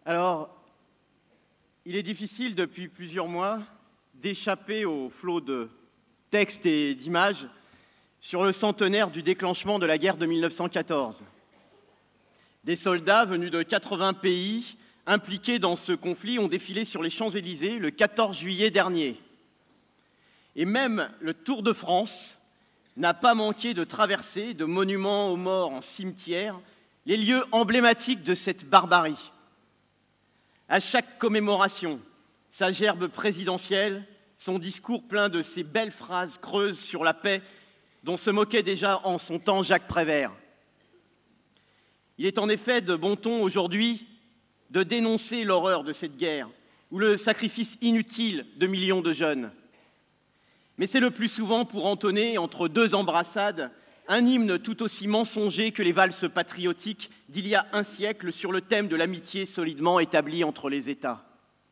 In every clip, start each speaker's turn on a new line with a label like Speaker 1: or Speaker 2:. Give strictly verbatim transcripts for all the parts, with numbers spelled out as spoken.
Speaker 1: Alors, il est difficile depuis plusieurs mois d'échapper au flot de textes et d'images sur le centenaire du déclenchement de la guerre de mille neuf cent quatorze. Des soldats venus de quatre-vingts pays impliqués dans ce conflit ont défilé sur les Champs-Élysées le quatorze juillet dernier. Et même le Tour de France n'a pas manqué de traverser de monuments aux morts en cimetière les lieux emblématiques de cette barbarie. À chaque commémoration, sa gerbe présidentielle, son discours plein de ces belles phrases creuses sur la paix dont se moquait déjà en son temps Jacques Prévert. Il est en effet de bon ton aujourd'hui de dénoncer l'horreur de cette guerre ou le sacrifice inutile de millions de jeunes. Mais c'est le plus souvent pour entonner, entre deux embrassades, un hymne tout aussi mensonger que les valses patriotiques d'il y a un siècle sur le thème de l'amitié solidement établie entre les États.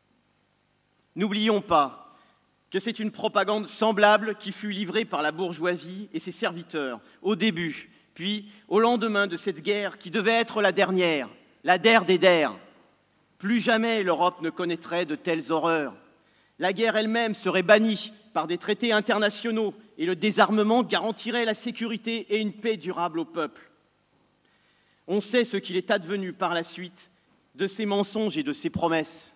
Speaker 1: N'oublions pas que c'est une propagande semblable qui fut livrée par la bourgeoisie et ses serviteurs au début, puis au lendemain de cette guerre qui devait être la dernière, la der des der. Plus jamais l'Europe ne connaîtrait de telles horreurs. La guerre elle-même serait bannie par des traités internationaux et le désarmement garantirait la sécurité et une paix durable au peuple. On sait ce qu'il est advenu par la suite de ces mensonges et de ces promesses.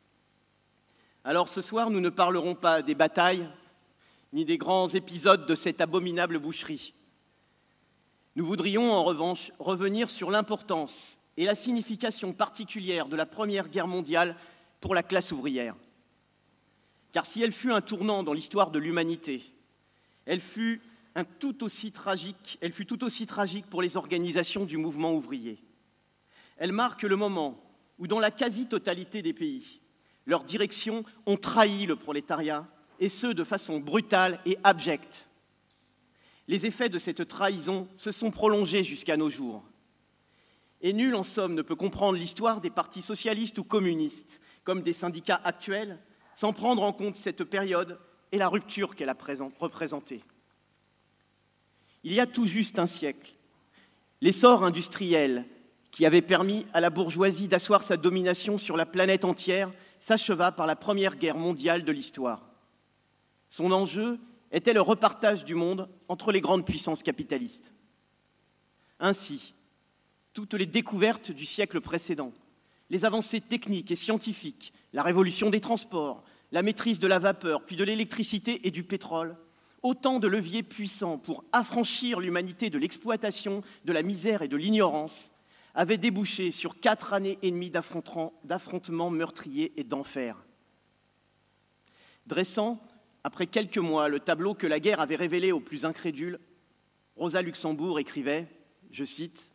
Speaker 1: Alors ce soir, nous ne parlerons pas des batailles ni des grands épisodes de cette abominable boucherie. Nous voudrions en revanche revenir sur l'importance et la signification particulière de la Première Guerre mondiale pour la classe ouvrière. Car si elle fut un tournant dans l'histoire de l'humanité, elle fut un tout aussi tragique, elle fut tout aussi tragique pour les organisations du mouvement ouvrier. Elle marque le moment où, dans la quasi-totalité des pays, leurs directions ont trahi le prolétariat, et ce, de façon brutale et abjecte. Les effets de cette trahison se sont prolongés jusqu'à nos jours. Et nul, en somme, ne peut comprendre l'histoire des partis socialistes ou communistes, comme des syndicats actuels, sans prendre en compte cette période et la rupture qu'elle a représentée. Il y a tout juste un siècle, l'essor industriel qui avait permis à la bourgeoisie d'asseoir sa domination sur la planète entière s'acheva par la Première Guerre mondiale de l'histoire. Son enjeu était le repartage du monde entre les grandes puissances capitalistes. Ainsi, toutes les découvertes du siècle précédent, les avancées techniques et scientifiques, la révolution des transports, la maîtrise de la vapeur, puis de l'électricité et du pétrole, autant de leviers puissants pour affranchir l'humanité de l'exploitation, de la misère et de l'ignorance, avaient débouché sur quatre années et demie d'affrontements meurtriers et d'enfer. Dressant, après quelques mois, le tableau que la guerre avait révélé aux plus incrédules, Rosa Luxembourg écrivait, je cite,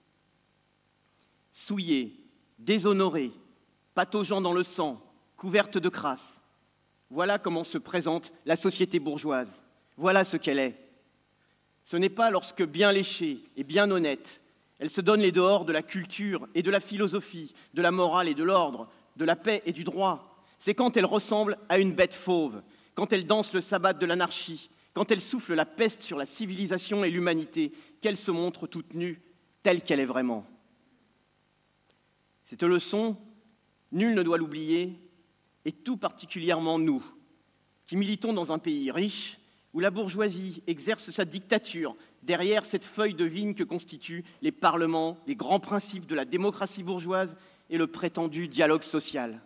Speaker 1: « Souillée, déshonorée, pataugeant dans le sang, couverte de crasse. Voilà comment se présente la société bourgeoise. Voilà ce qu'elle est. Ce n'est pas lorsque bien léchée et bien honnête, elle se donne les dehors de la culture et de la philosophie, de la morale et de l'ordre, de la paix et du droit. C'est quand elle ressemble à une bête fauve, quand elle danse le sabbat de l'anarchie, quand elle souffle la peste sur la civilisation et l'humanité, qu'elle se montre toute nue, telle qu'elle est vraiment. » Cette leçon, nul ne doit l'oublier, et tout particulièrement nous, qui militons dans un pays riche, où la bourgeoisie exerce sa dictature derrière cette feuille de vigne que constituent les parlements, les grands principes de la démocratie bourgeoise et le prétendu dialogue social.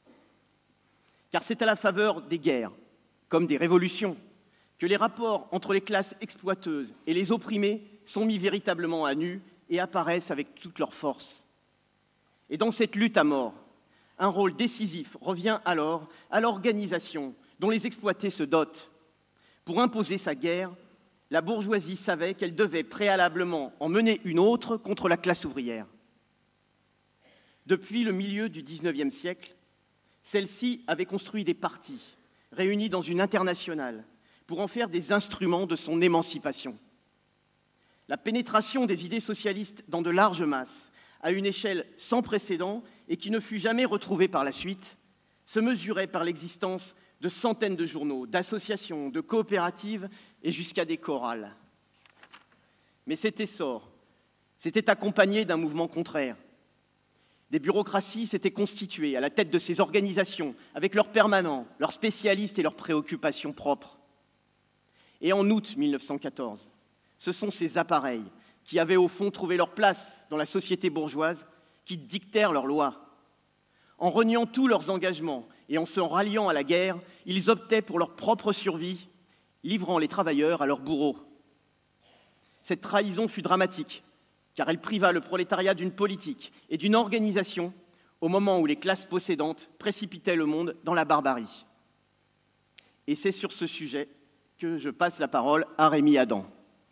Speaker 1: Car c'est à la faveur des guerres, comme des révolutions, que les rapports entre les classes exploiteuses et les opprimés sont mis véritablement à nu et apparaissent avec toute leur force. Et dans cette lutte à mort, un rôle décisif revient alors à l'organisation dont les exploités se dotent. Pour imposer sa guerre, la bourgeoisie savait qu'elle devait préalablement en mener une autre contre la classe ouvrière. Depuis le milieu du dix-neuvième siècle, celle-ci avait construit des partis, réunis dans une internationale, pour en faire des instruments de son émancipation. La pénétration des idées socialistes dans de larges masses, à une échelle sans précédent et qui ne fut jamais retrouvée par la suite, se mesurait par l'existence de centaines de journaux, d'associations, de coopératives et jusqu'à des chorales. Mais cet essor s'était accompagné d'un mouvement contraire, Des bureaucraties s'étaient constituées à la tête de ces organisations, avec leurs permanents, leurs spécialistes et leurs préoccupations propres. Et en août mille neuf cent quatorze, ce sont ces appareils qui avaient au fond trouvé leur place dans la société bourgeoise, qui dictèrent leurs lois. En reniant tous leurs engagements et en se ralliant à la guerre, ils optaient pour leur propre survie, livrant les travailleurs à leurs bourreaux. Cette trahison fut dramatique, car elle priva le prolétariat d'une politique et d'une organisation au moment où les classes possédantes précipitaient le monde dans la barbarie. Et c'est sur ce sujet que je passe la parole à Rémi Adam.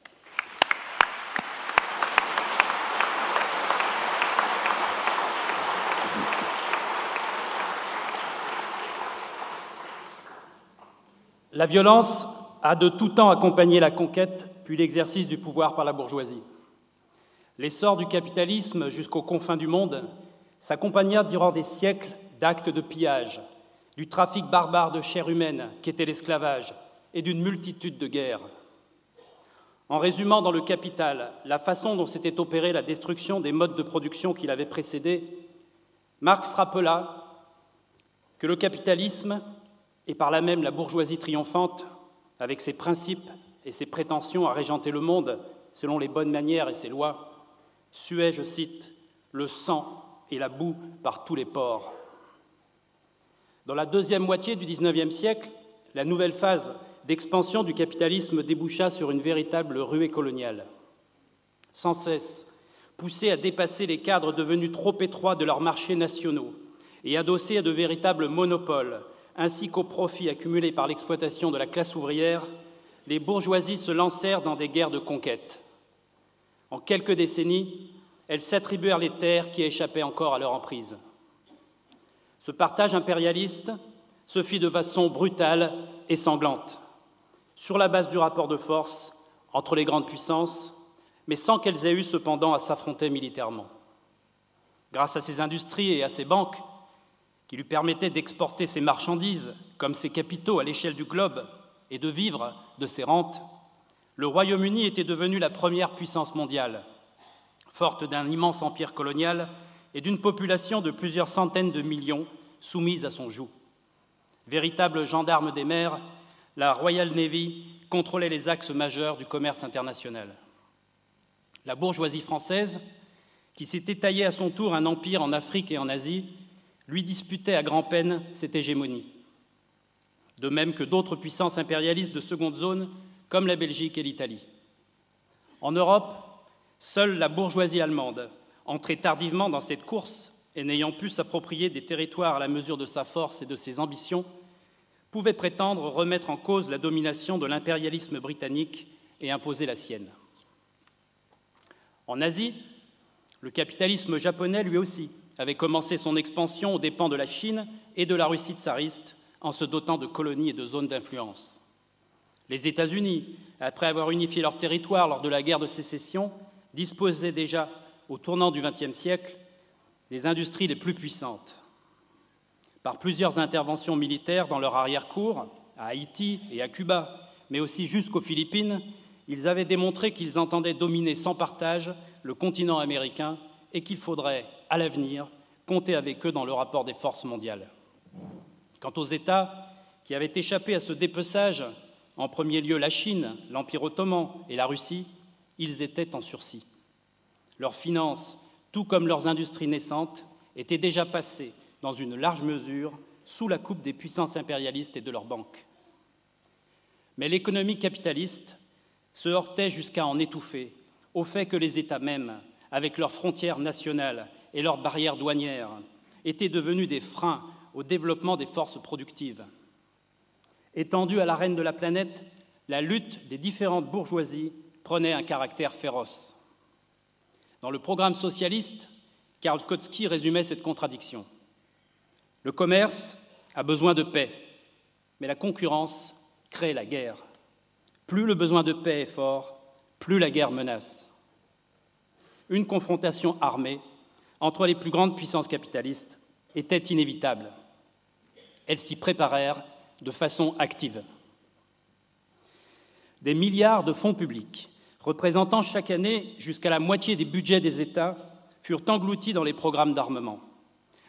Speaker 2: La violence a de tout temps accompagné la conquête, puis l'exercice du pouvoir par la bourgeoisie. L'essor du capitalisme jusqu'aux confins du monde s'accompagna durant des siècles d'actes de pillage, du trafic barbare de chair humaine qu'était l'esclavage et d'une multitude de guerres. En résumant dans Le Capital la façon dont s'était opérée la destruction des modes de production qui l'avaient précédé, Marx rappela que le capitalisme, et par là même la bourgeoisie triomphante, avec ses principes et ses prétentions à régenter le monde selon les bonnes manières et ses lois, suait, je cite, « le sang et la boue par tous les pores ». Dans la deuxième moitié du dix-neuvième siècle, la nouvelle phase d'expansion du capitalisme déboucha sur une véritable ruée coloniale. Sans cesse poussés à dépasser les cadres devenus trop étroits de leurs marchés nationaux et adossés à de véritables monopoles, ainsi qu'aux profits accumulés par l'exploitation de la classe ouvrière, les bourgeoisies se lancèrent dans des guerres de conquête. En quelques décennies, elles s'attribuèrent les terres qui échappaient encore à leur emprise. Ce partage impérialiste se fit de façon brutale et sanglante, sur la base du rapport de force entre les grandes puissances, mais sans qu'elles aient eu cependant à s'affronter militairement. Grâce à ces industries et à ces banques, qui lui permettait d'exporter ses marchandises comme ses capitaux à l'échelle du globe et de vivre de ses rentes, le Royaume-Uni était devenu la première puissance mondiale, forte d'un immense empire colonial et d'une population de plusieurs centaines de millions soumise à son joug. Véritable gendarme des mers, la Royal Navy contrôlait les axes majeurs du commerce international. La bourgeoisie française, qui s'était taillée à son tour un empire en Afrique et en Asie, lui disputait à grand-peine cette hégémonie. De même que d'autres puissances impérialistes de seconde zone, comme la Belgique et l'Italie. En Europe, seule la bourgeoisie allemande, entrée tardivement dans cette course et n'ayant pu s'approprier des territoires à la mesure de sa force et de ses ambitions, pouvait prétendre remettre en cause la domination de l'impérialisme britannique et imposer la sienne. En Asie, le capitalisme japonais, lui aussi, avait commencé son expansion aux dépens de la Chine et de la Russie tsariste en se dotant de colonies et de zones d'influence. Les États-Unis, après avoir unifié leur territoire lors de la guerre de sécession, disposaient déjà, au tournant du vingtième siècle, des industries les plus puissantes. Par plusieurs interventions militaires dans leur arrière-cour, à Haïti et à Cuba, mais aussi jusqu'aux Philippines, ils avaient démontré qu'ils entendaient dominer sans partage le continent américain et qu'il faudrait, à l'avenir, compter avec eux dans le rapport des forces mondiales. Quant aux États qui avaient échappé à ce dépeçage, en premier lieu la Chine, l'Empire ottoman et la Russie, ils étaient en sursis. Leurs finances, tout comme leurs industries naissantes, étaient déjà passées, dans une large mesure, sous la coupe des puissances impérialistes et de leurs banques. Mais l'économie capitaliste se heurtait jusqu'à en étouffer au fait que les États mêmes, avec leurs frontières nationales et leurs barrières douanières, étaient devenus des freins au développement des forces productives. Étendue à l'arène de la planète, la lutte des différentes bourgeoisies prenait un caractère féroce. Dans le programme socialiste, Karl Kautsky résumait cette contradiction. Le commerce a besoin de paix, mais la concurrence crée la guerre. Plus le besoin de paix est fort, plus la guerre menace. Une confrontation armée entre les plus grandes puissances capitalistes était inévitable. Elles s'y préparèrent de façon active. Des milliards de fonds publics, représentant chaque année jusqu'à la moitié des budgets des États, furent engloutis dans les programmes d'armement.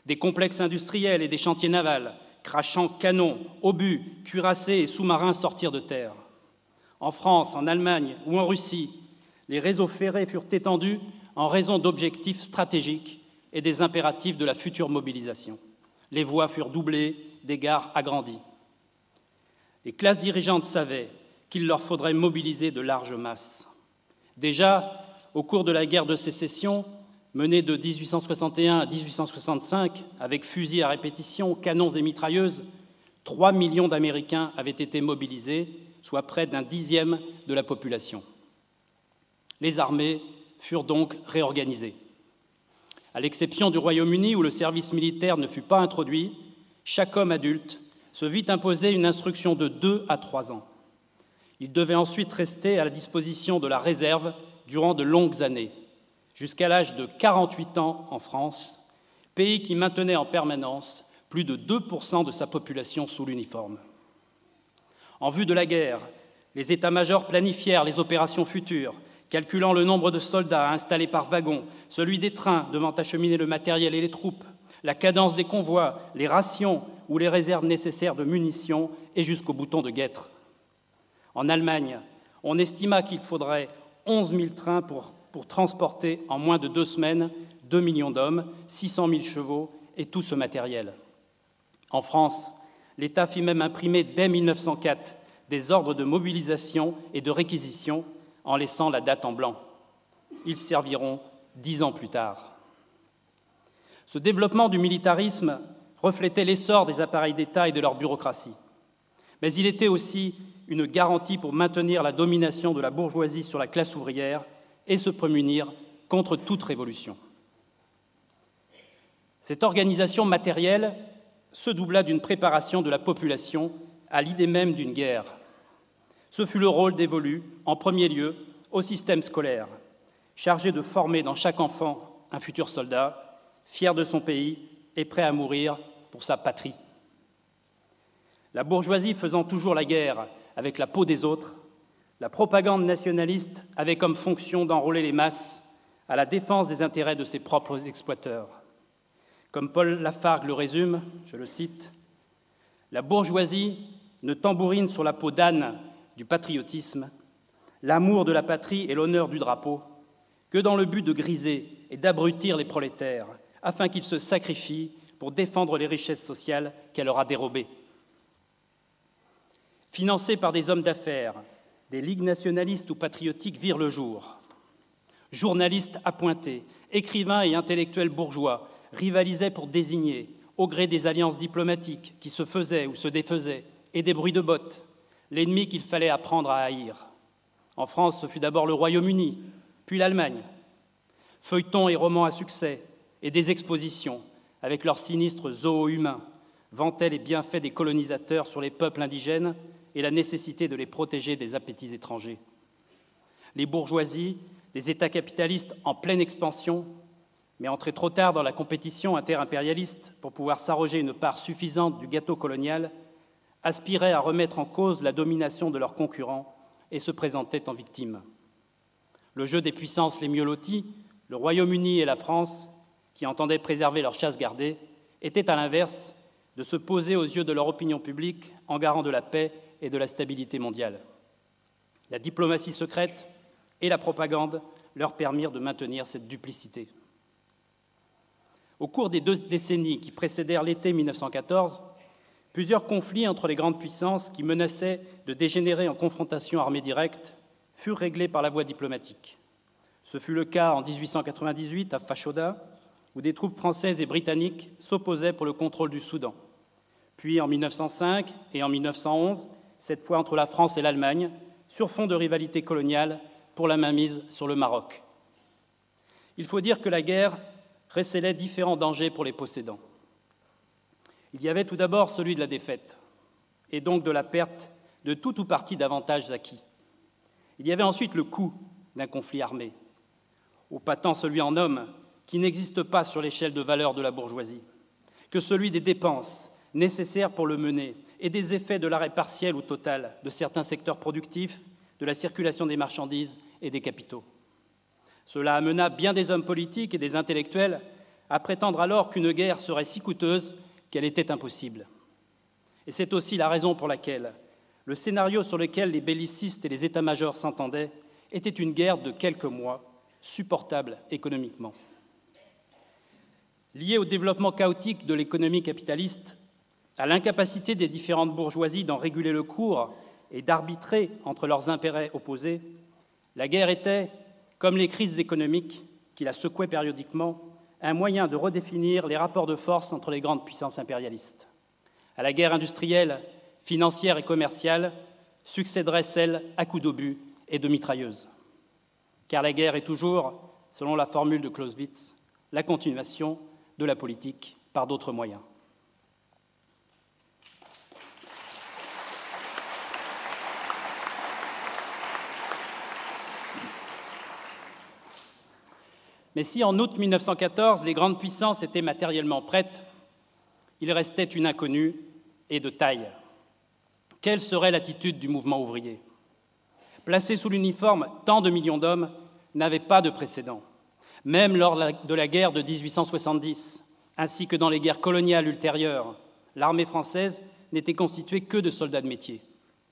Speaker 2: des complexes industriels et des chantiers navals, crachant canons, obus, cuirassés et sous-marins sortir de terre. En France, en Allemagne ou en Russie, les réseaux ferrés furent étendus en raison d'objectifs stratégiques et des impératifs de la future mobilisation. Les voies furent doublées, des gares agrandies. Les classes dirigeantes savaient qu'il leur faudrait mobiliser de larges masses. Déjà, au cours de la guerre de sécession, menée de dix-huit cent soixante et un à dix-huit cent soixante-cinq, avec fusils à répétition, canons et mitrailleuses, trois millions d'Américains avaient été mobilisés, soit près d'un dixième de la population. Les armées furent donc réorganisées. À l'exception du Royaume-Uni, où le service militaire ne fut pas introduit, chaque homme adulte se vit imposer une instruction de deux à trois ans. Il devait ensuite rester à la disposition de la réserve durant de longues années, jusqu'à l'âge de quarante-huit ans en France, pays qui maintenait en permanence plus de deux pour cent de sa population sous l'uniforme. En vue de la guerre, les états-majors planifièrent les opérations futures, calculant le nombre de soldats installés par wagon, celui des trains devant acheminer le matériel et les troupes, la cadence des convois, les rations ou les réserves nécessaires de munitions et jusqu'au bouton de guêtre. En Allemagne, on estima qu'il faudrait onze mille trains pour, pour transporter en moins de deux semaines deux millions d'hommes, six cent mille chevaux et tout ce matériel. En France, l'État fit même imprimer dès mille neuf cent quatre des ordres de mobilisation et de réquisition en laissant la date en blanc. Ils serviront dix ans plus tard. Ce développement du militarisme reflétait l'essor des appareils d'État et de leur bureaucratie. Mais il était aussi une garantie pour maintenir la domination de la bourgeoisie sur la classe ouvrière et se prémunir contre toute révolution. Cette organisation matérielle se doubla d'une préparation de la population à l'idée même d'une guerre. Ce fut le rôle dévolu, en premier lieu, au système scolaire, chargé de former dans chaque enfant un futur soldat, fier de son pays et prêt à mourir pour sa patrie. La bourgeoisie faisant toujours la guerre avec la peau des autres, la propagande nationaliste avait comme fonction d'enrôler les masses à la défense des intérêts de ses propres exploiteurs. Comme Paul Lafargue le résume, je le cite, « La bourgeoisie ne tambourine sur la peau d'âne du patriotisme, l'amour de la patrie et l'honneur du drapeau, que dans le but de griser et d'abrutir les prolétaires, afin qu'ils se sacrifient pour défendre les richesses sociales qu'elle leur a dérobées. » Financés par des hommes d'affaires, des ligues nationalistes ou patriotiques virent le jour. Journalistes appointés, écrivains et intellectuels bourgeois rivalisaient pour désigner, au gré des alliances diplomatiques qui se faisaient ou se défaisaient, et des bruits de bottes, l'ennemi qu'il fallait apprendre à haïr. En France, ce fut d'abord le Royaume-Uni, puis l'Allemagne. Feuilletons et romans à succès, et des expositions, avec leurs sinistres zoos humains, vantaient les bienfaits des colonisateurs sur les peuples indigènes et la nécessité de les protéger des appétits étrangers. Les bourgeoisies, des États capitalistes en pleine expansion, mais entrés trop tard dans la compétition interimpérialiste pour pouvoir s'arroger une part suffisante du gâteau colonial, aspiraient à remettre en cause la domination de leurs concurrents et se présentaient en victimes. Le jeu des puissances les mieux loties, le Royaume-Uni et la France, qui entendaient préserver leur chasse gardée, étaient à l'inverse de se poser aux yeux de leur opinion publique en garant de la paix et de la stabilité mondiale. La diplomatie secrète et la propagande leur permirent de maintenir cette duplicité. Au cours des deux décennies qui précédèrent l'été mille neuf cent quatorze, plusieurs conflits entre les grandes puissances qui menaçaient de dégénérer en confrontation armée directe furent réglés par la voie diplomatique. Ce fut le cas en dix-huit cent quatre-vingt-dix-huit à Fashoda, où des troupes françaises et britanniques s'opposaient pour le contrôle du Soudan. Puis en mille neuf cent cinq et en mille neuf cent onze, cette fois entre la France et l'Allemagne, sur fond de rivalité coloniale pour la mainmise sur le Maroc. Il faut dire que la guerre récélait différents dangers pour les possédants. Il y avait tout d'abord celui de la défaite, et donc de la perte de tout ou partie d'avantages acquis. Il y avait ensuite le coût d'un conflit armé, ou pas tant celui en hommes, qui n'existe pas sur l'échelle de valeur de la bourgeoisie, que celui des dépenses nécessaires pour le mener et des effets de l'arrêt partiel ou total de certains secteurs productifs, de la circulation des marchandises et des capitaux. Cela amena bien des hommes politiques et des intellectuels à prétendre alors qu'une guerre serait si coûteuse qu'elle était impossible. Et c'est aussi la raison pour laquelle le scénario sur lequel les bellicistes et les états-majors s'entendaient était une guerre de quelques mois, supportable économiquement. Liée au développement chaotique de l'économie capitaliste, à l'incapacité des différentes bourgeoisies d'en réguler le cours et d'arbitrer entre leurs intérêts opposés, la guerre était, comme les crises économiques qui la secouaient périodiquement, un moyen de redéfinir les rapports de force entre les grandes puissances impérialistes. À la guerre industrielle, financière et commerciale succéderait celle à coups d'obus et de mitrailleuses. Car la guerre est toujours, selon la formule de Clausewitz, la continuation de la politique par d'autres moyens. Mais si en août mille neuf cent quatorze, les grandes puissances étaient matériellement prêtes, il restait une inconnue et de taille. Quelle serait l'attitude du mouvement ouvrier ? Placé sous l'uniforme, tant de millions d'hommes n'avaient pas de précédent. Même lors de la guerre de dix-huit cent soixante-dix, ainsi que dans les guerres coloniales ultérieures, l'armée française n'était constituée que de soldats de métier.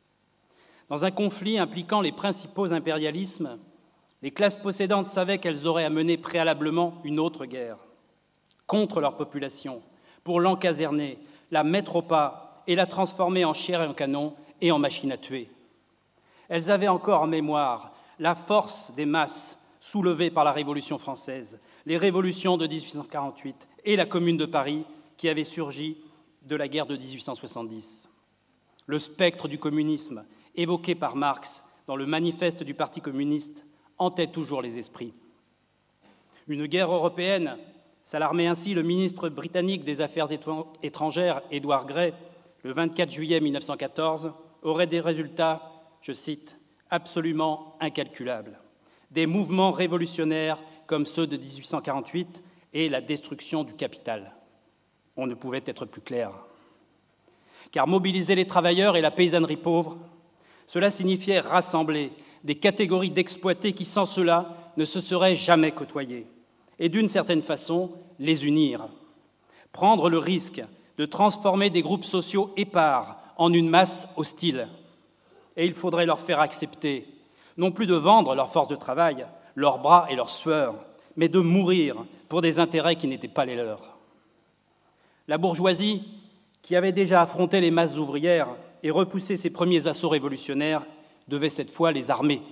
Speaker 2: Dans un conflit impliquant les principaux impérialismes, les classes possédantes savaient qu'elles auraient à mener préalablement une autre guerre, contre leur population, pour l'encaserner, la mettre au pas et la transformer en chair et en canon et en machine à tuer. Elles avaient encore en mémoire la force des masses soulevées par la Révolution française, les révolutions de dix-huit cent quarante-huit et la Commune de Paris qui avait surgi de la guerre de dix-huit cent soixante-dix. Le spectre du communisme, évoqué par Marx dans le manifeste du Parti communiste, hantait toujours les esprits. Une guerre européenne, s'alarmait ainsi le ministre britannique des Affaires étrangères, Édouard Grey, le vingt-quatre juillet mille neuf cent quatorze, aurait des résultats, je cite, absolument incalculables. Des mouvements révolutionnaires comme ceux de dix-huit cent quarante-huit et la destruction du capital. On ne pouvait être plus clair. Car mobiliser les travailleurs et la paysannerie pauvre, cela signifiait rassembler des catégories d'exploités qui, sans cela, ne se seraient jamais côtoyées, et d'une certaine façon, les unir. Prendre le risque de transformer des groupes sociaux épars en une masse hostile. Et il faudrait leur faire accepter, non plus de vendre leur force de travail, leurs bras et leurs sueurs, mais de mourir pour des intérêts qui n'étaient pas les leurs. La bourgeoisie, qui avait déjà affronté les masses ouvrières et repoussé ses premiers assauts révolutionnaires, devait cette fois les armer.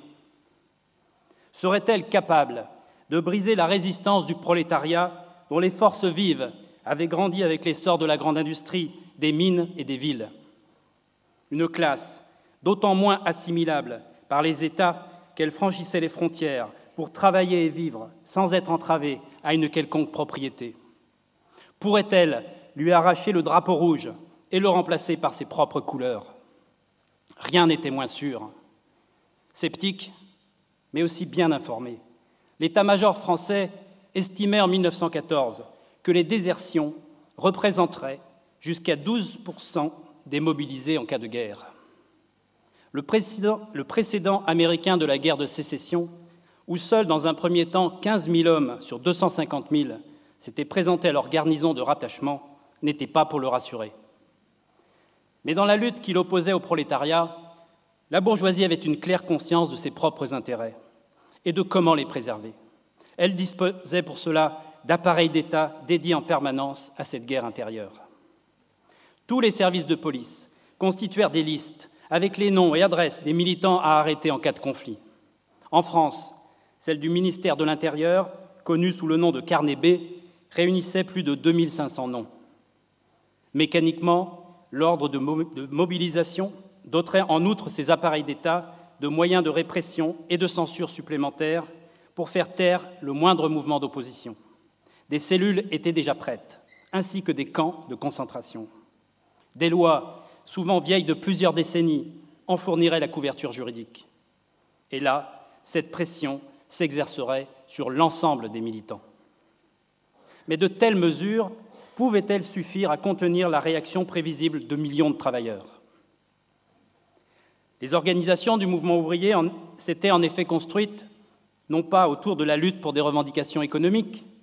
Speaker 2: Serait-elle capable de briser la résistance du prolétariat dont les forces vives avaient grandi avec l'essor de la grande industrie, des mines et des villes ? Une classe d'autant moins assimilable par les États qu'elle franchissait les frontières pour travailler et vivre sans être entravée à une quelconque propriété. Pourrait-elle lui arracher le drapeau rouge et le remplacer par ses propres couleurs ? Rien n'était moins sûr. Sceptique, mais aussi bien informé, l'état-major français estimait en mille neuf cent quatorze que les désertions représenteraient jusqu'à douze pour cent des mobilisés en cas de guerre. Le précédent, le précédent américain de la guerre de sécession, où seuls dans un premier temps quinze mille hommes sur deux cent cinquante mille s'étaient présentés à leur garnison de rattachement, n'était pas pour le rassurer. Mais dans la lutte qui l'opposait au prolétariat, la bourgeoisie avait une claire conscience de ses propres intérêts et de comment les préserver. Elle disposait pour cela d'appareils d'État dédiés en permanence à cette guerre intérieure. Tous les services de police constituèrent des listes avec les noms et adresses des militants à arrêter en cas de conflit. En France, celle du ministère de l'Intérieur, connue sous le nom de carnet B, réunissait plus de deux mille cinq cents noms. Mécaniquement, l'ordre de, mo- de mobilisation doterait en outre ces appareils d'État de moyens de répression et de censure supplémentaires pour faire taire le moindre mouvement d'opposition. Des cellules étaient déjà prêtes, ainsi que des camps de concentration. Des lois, souvent vieilles de plusieurs décennies, en fourniraient la couverture juridique. Et là, cette pression s'exercerait sur l'ensemble des militants. Mais de telles mesures pouvaient-elles suffire à contenir la réaction prévisible de millions de travailleurs ? Les organisations du mouvement ouvrier en, s'étaient en effet construites, non pas autour de la lutte pour des revendications économiques,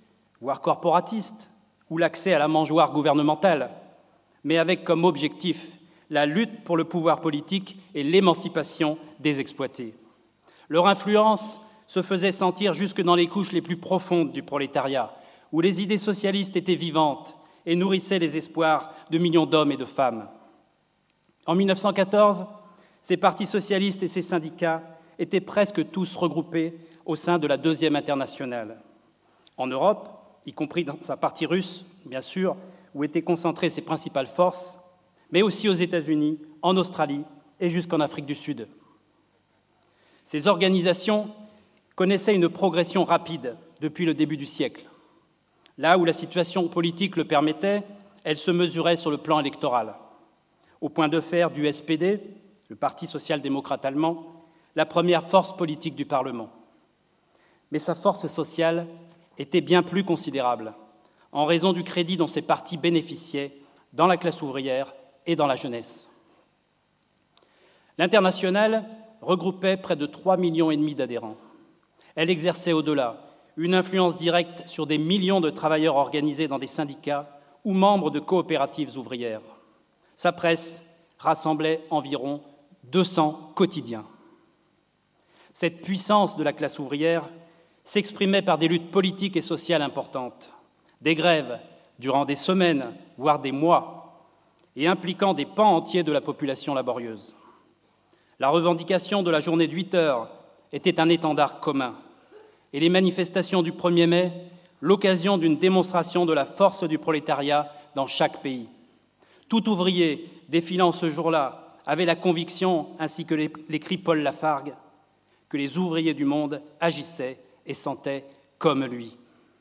Speaker 2: voire corporatiste, ou l'accès à la mangeoire gouvernementale, mais avec comme objectif la lutte pour le pouvoir politique et l'émancipation des exploités. Leur influence se faisait sentir jusque dans les couches les plus profondes du prolétariat, où les idées socialistes étaient vivantes et nourrissaient les espoirs de millions d'hommes et de femmes. En mille neuf cent quatorze, ces partis socialistes et ces syndicats étaient presque tous regroupés au sein de la Deuxième Internationale. En Europe, y compris dans sa partie russe, bien sûr, où étaient concentrées ses principales forces, mais aussi aux États-Unis, en Australie et jusqu'en Afrique du Sud. Ces organisations connaissaient une progression rapide depuis le début du siècle. Là où la situation politique le permettait, elles se mesuraient sur le plan électoral. Au point de faire du S P D, le Parti social-démocrate allemand, la première force politique du Parlement. Mais sa force sociale était bien plus considérable, en raison du crédit dont ces partis bénéficiaient dans la classe ouvrière et dans la jeunesse. L'Internationale regroupait près de trois millions et demi d'adhérents. Elle exerçait au-delà une influence directe sur des millions de travailleurs organisés dans des syndicats ou membres de coopératives ouvrières. Sa presse rassemblait environ deux cents quotidiens. Cette puissance de la classe ouvrière s'exprimait par des luttes politiques et sociales importantes, des grèves durant des semaines, voire des mois, et impliquant des pans entiers de la population laborieuse. La revendication de la journée de huit heures était un étendard commun, et les manifestations du premier mai, l'occasion d'une démonstration de la force du prolétariat dans chaque pays. Tout ouvrier défilant ce jour-là avait la conviction, ainsi que l'écrit Paul Lafargue, que les ouvriers du monde agissaient et sentaient comme lui.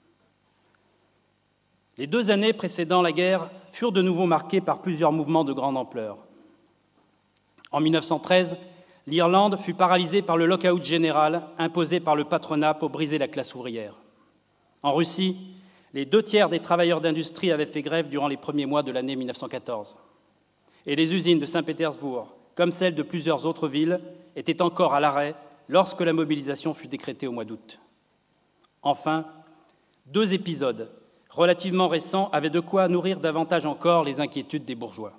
Speaker 2: Les deux années précédant la guerre furent de nouveau marquées par plusieurs mouvements de grande ampleur. En mille neuf cent treize, l'Irlande fut paralysée par le lock-out général imposé par le patronat pour briser la classe ouvrière. En Russie, les deux tiers des travailleurs d'industrie avaient fait grève durant les premiers mois de l'année mille neuf cent quatorze. Et les usines de Saint-Pétersbourg, comme celles de plusieurs autres villes, étaient encore à l'arrêt lorsque la mobilisation fut décrétée au mois d'août. Enfin, deux épisodes relativement récents avaient de quoi nourrir davantage encore les inquiétudes des bourgeois.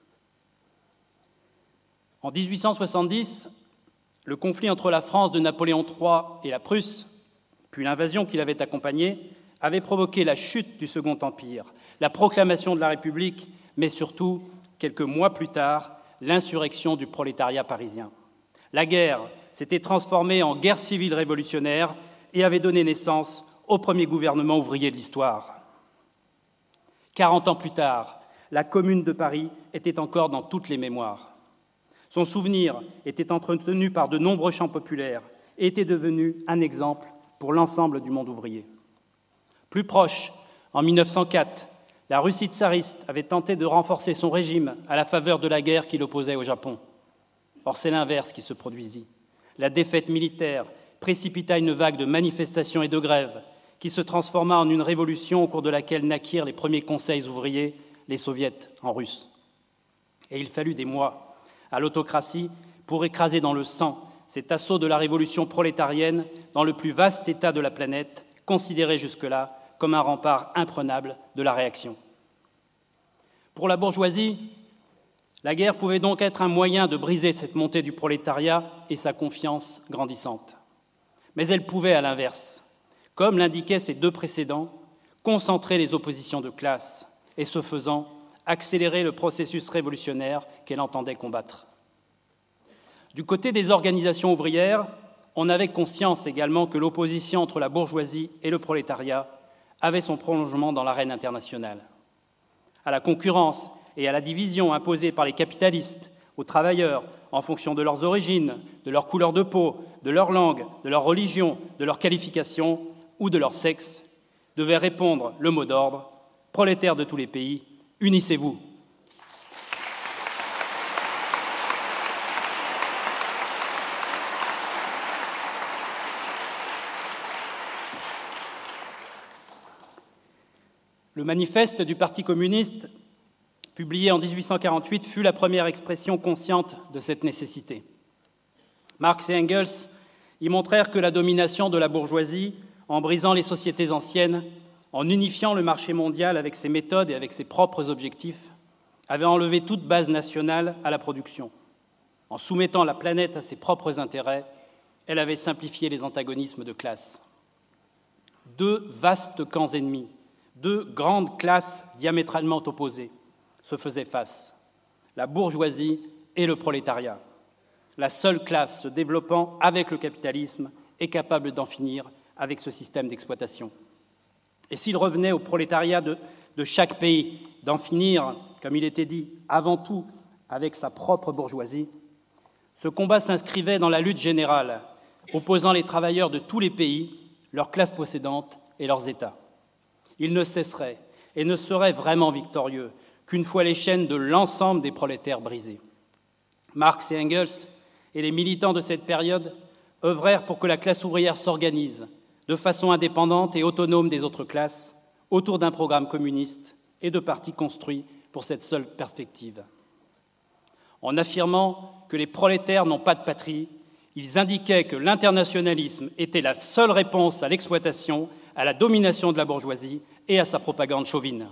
Speaker 2: En dix-huit cent soixante-dix, le conflit entre la France de Napoléon trois et la Prusse, puis l'invasion qui l'avait accompagnée, avait provoqué la chute du Second Empire, la proclamation de la République, mais surtout, quelques mois plus tard, l'insurrection du prolétariat parisien. La guerre s'était transformée en guerre civile révolutionnaire et avait donné naissance au premier gouvernement ouvrier de l'histoire. Quarante ans plus tard, la Commune de Paris était encore dans toutes les mémoires. Son souvenir était entretenu par de nombreux chants populaires et était devenu un exemple pour l'ensemble du monde ouvrier. Plus proche, en mille neuf cent quatre, la Russie tsariste avait tenté de renforcer son régime à la faveur de la guerre qui l'opposait au Japon. Or, c'est l'inverse qui se produisit. La défaite militaire précipita une vague de manifestations et de grèves qui se transforma en une révolution au cours de laquelle naquirent les premiers conseils ouvriers, les soviets en russe. Et il fallut des mois à l'autocratie pour écraser dans le sang cet assaut de la révolution prolétarienne dans le plus vaste État de la planète, considéré jusque-là comme un rempart imprenable de la réaction. Pour la bourgeoisie, la guerre pouvait donc être un moyen de briser cette montée du prolétariat et sa confiance grandissante. Mais elle pouvait, à l'inverse, comme l'indiquaient ces deux précédents, concentrer les oppositions de classe et, ce faisant, accélérer le processus révolutionnaire qu'elle entendait combattre. Du côté des organisations ouvrières, on avait conscience également que l'opposition entre la bourgeoisie et le prolétariat avait son prolongement dans l'arène internationale. À la concurrence et à la division imposée par les capitalistes aux travailleurs en fonction de leurs origines, de leur couleur de peau, de leur langue, de leur religion, de leur qualification ou de leur sexe, devait répondre le mot d'ordre « Prolétaires de tous les pays, unissez-vous ». Le manifeste du Parti communiste, publié en dix-huit cent quarante-huit, fut la première expression consciente de cette nécessité. Marx et Engels y montrèrent que la domination de la bourgeoisie, en brisant les sociétés anciennes, en unifiant le marché mondial avec ses méthodes et avec ses propres objectifs, avait enlevé toute base nationale à la production. En soumettant la planète à ses propres intérêts, elle avait simplifié les antagonismes de classe. Deux vastes camps ennemis, deux grandes classes diamétralement opposées se faisaient face, la bourgeoisie et le prolétariat, la seule classe se développant avec le capitalisme et capable d'en finir avec ce système d'exploitation. Et s'il revenait au prolétariat de, de chaque pays d'en finir, comme il était dit, avant tout avec sa propre bourgeoisie, ce combat s'inscrivait dans la lutte générale, opposant les travailleurs de tous les pays, leurs classes possédantes et leurs États. Il ne cesserait et ne serait vraiment victorieux qu'une fois les chaînes de l'ensemble des prolétaires brisées. Marx et Engels et les militants de cette période œuvrèrent pour que la classe ouvrière s'organise de façon indépendante et autonome des autres classes autour d'un programme communiste et de partis construits pour cette seule perspective. En affirmant que les prolétaires n'ont pas de patrie, ils indiquaient que l'internationalisme était la seule réponse à l'exploitation, à la domination de la bourgeoisie et à sa propagande chauvine.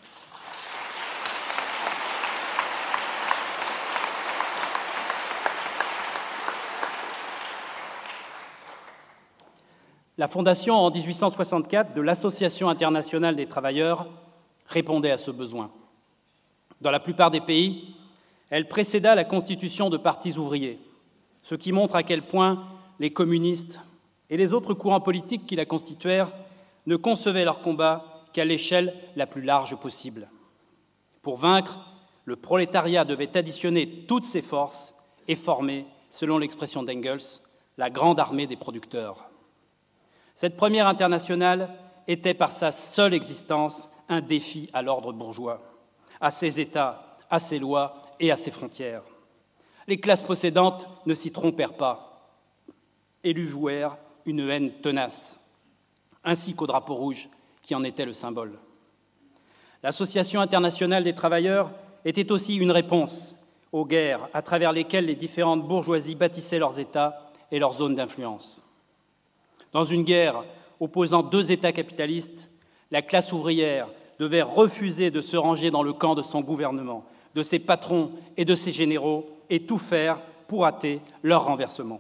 Speaker 2: La fondation en dix-huit cent soixante-quatre de l'Association internationale des travailleurs répondait à ce besoin. Dans la plupart des pays, elle précéda la constitution de partis ouvriers, ce qui montre à quel point les communistes et les autres courants politiques qui la constituèrent ne concevaient leur combat qu'à l'échelle la plus large possible. Pour vaincre, le prolétariat devait additionner toutes ses forces et former, selon l'expression d'Engels, la grande armée des producteurs. Cette première internationale était par sa seule existence un défi à l'ordre bourgeois, à ses États, à ses lois et à ses frontières. Les classes possédantes ne s'y trompèrent pas et lui vouèrent une haine tenace, ainsi qu'au drapeau rouge qui en était le symbole. L'Association internationale des travailleurs était aussi une réponse aux guerres à travers lesquelles les différentes bourgeoisies bâtissaient leurs États et leurs zones d'influence. Dans une guerre opposant deux États capitalistes, la classe ouvrière devait refuser de se ranger dans le camp de son gouvernement, de ses patrons et de ses généraux, et tout faire pour hâter leur renversement.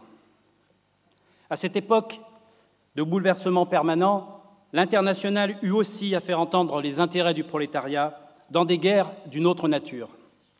Speaker 2: À cette époque de bouleversement permanent, l'Internationale eut aussi à faire entendre les intérêts du prolétariat dans des guerres d'une autre nature.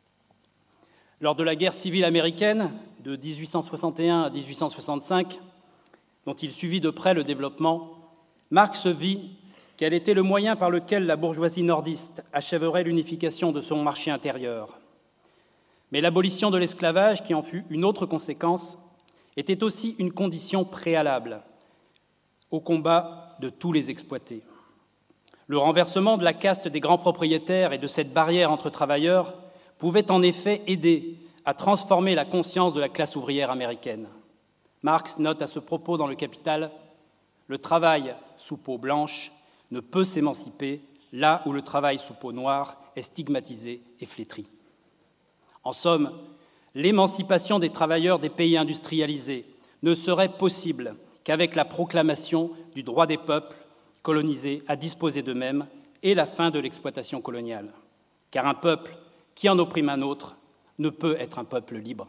Speaker 2: Lors de la guerre civile américaine de dix-huit cent soixante et un à dix-huit cent soixante-cinq, dont il suivit de près le développement, Marx vit quel était le moyen par lequel la bourgeoisie nordiste achèverait l'unification de son marché intérieur. Mais l'abolition de l'esclavage, qui en fut une autre conséquence, était aussi une condition préalable au combat de tous les exploités. Le renversement de la caste des grands propriétaires et de cette barrière entre travailleurs pouvait en effet aider à transformer la conscience de la classe ouvrière américaine. Marx note à ce propos dans Le Capital « Le travail sous peau blanche ne peut s'émanciper là où le travail sous peau noire est stigmatisé et flétri. » En somme, l'émancipation des travailleurs des pays industrialisés ne serait possible qu'avec la proclamation du droit des peuples colonisés à disposer d'eux-mêmes et la fin de l'exploitation coloniale. Car un peuple qui en opprime un autre ne peut être un peuple libre.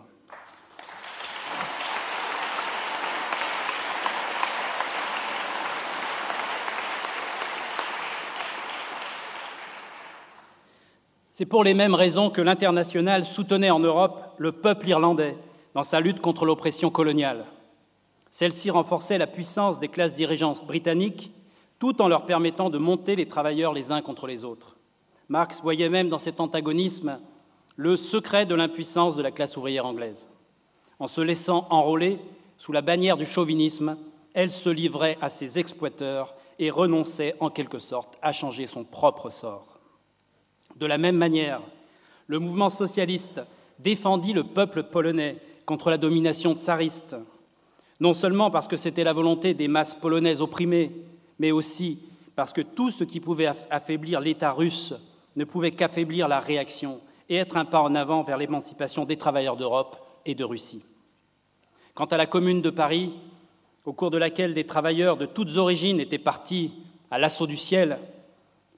Speaker 2: C'est pour les mêmes raisons que l'Internationale soutenait en Europe le peuple irlandais dans sa lutte contre l'oppression coloniale. Celle-ci renforçait la puissance des classes dirigeantes britanniques tout en leur permettant de monter les travailleurs les uns contre les autres. Marx voyait même dans cet antagonisme le secret de l'impuissance de la classe ouvrière anglaise. En se laissant enrôler sous la bannière du chauvinisme, elle se livrait à ses exploiteurs et renonçait en quelque sorte à changer son propre sort. De la même manière, le mouvement socialiste défendit le peuple polonais contre la domination tsariste, non seulement parce que c'était la volonté des masses polonaises opprimées, mais aussi parce que tout ce qui pouvait affaiblir l'État russe ne pouvait qu'affaiblir la réaction et être un pas en avant vers l'émancipation des travailleurs d'Europe et de Russie. Quant à la Commune de Paris, au cours de laquelle des travailleurs de toutes origines étaient partis à l'assaut du ciel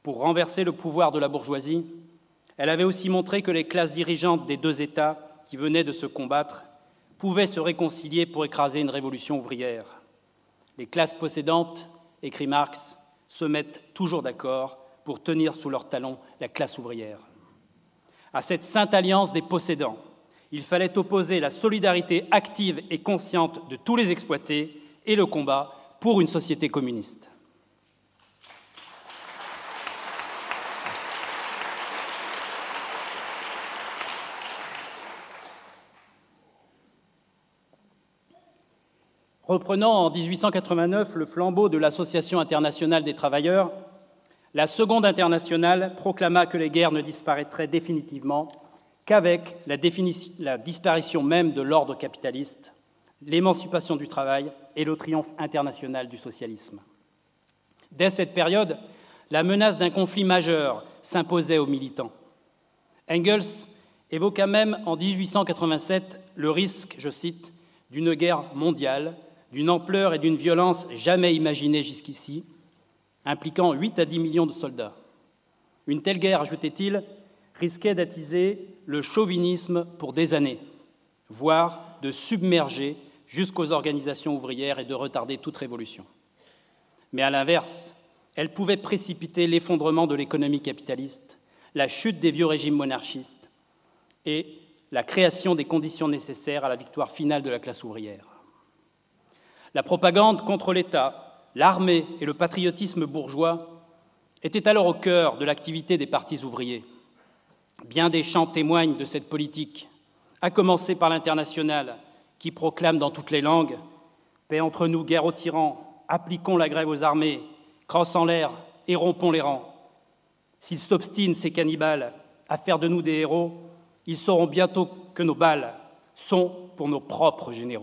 Speaker 2: pour renverser le pouvoir de la bourgeoisie, elle avait aussi montré que les classes dirigeantes des deux États qui venaient de se combattre pouvaient se réconcilier pour écraser une révolution ouvrière. Les classes possédantes, écrit Marx, se mettent toujours d'accord pour tenir sous leurs talons la classe ouvrière. À cette sainte alliance des possédants, il fallait opposer la solidarité active et consciente de tous les exploités et le combat pour une société communiste. Reprenant en dix-huit cent quatre-vingt-neuf le flambeau de l'Association internationale des travailleurs, la Seconde Internationale proclama que les guerres ne disparaîtraient définitivement qu'avec la, la disparition même de l'ordre capitaliste, l'émancipation du travail et le triomphe international du socialisme. Dès cette période, la menace d'un conflit majeur s'imposait aux militants. Engels évoqua même en dix-huit cent quatre-vingt-sept le risque, je cite, « d'une guerre mondiale, d'une ampleur et d'une violence jamais imaginées jusqu'ici, impliquant huit à dix millions de soldats. Une telle guerre, ajoutait-il, risquait d'attiser le chauvinisme pour des années, voire de submerger jusqu'aux organisations ouvrières et de retarder toute révolution. Mais à l'inverse, elle pouvait précipiter l'effondrement de l'économie capitaliste, la chute des vieux régimes monarchistes et la création des conditions nécessaires à la victoire finale de la classe ouvrière. La propagande contre l'État, l'armée et le patriotisme bourgeois étaient alors au cœur de l'activité des partis ouvriers. Bien des chants témoignent de cette politique, à commencer par l'Internationale, qui proclame dans toutes les langues « Paix entre nous, guerre aux tyrans, appliquons la grève aux armées, crosse en l'air et rompons les rangs. S'ils s'obstinent, ces cannibales, à faire de nous des héros, ils sauront bientôt que nos balles sont pour nos propres généraux. »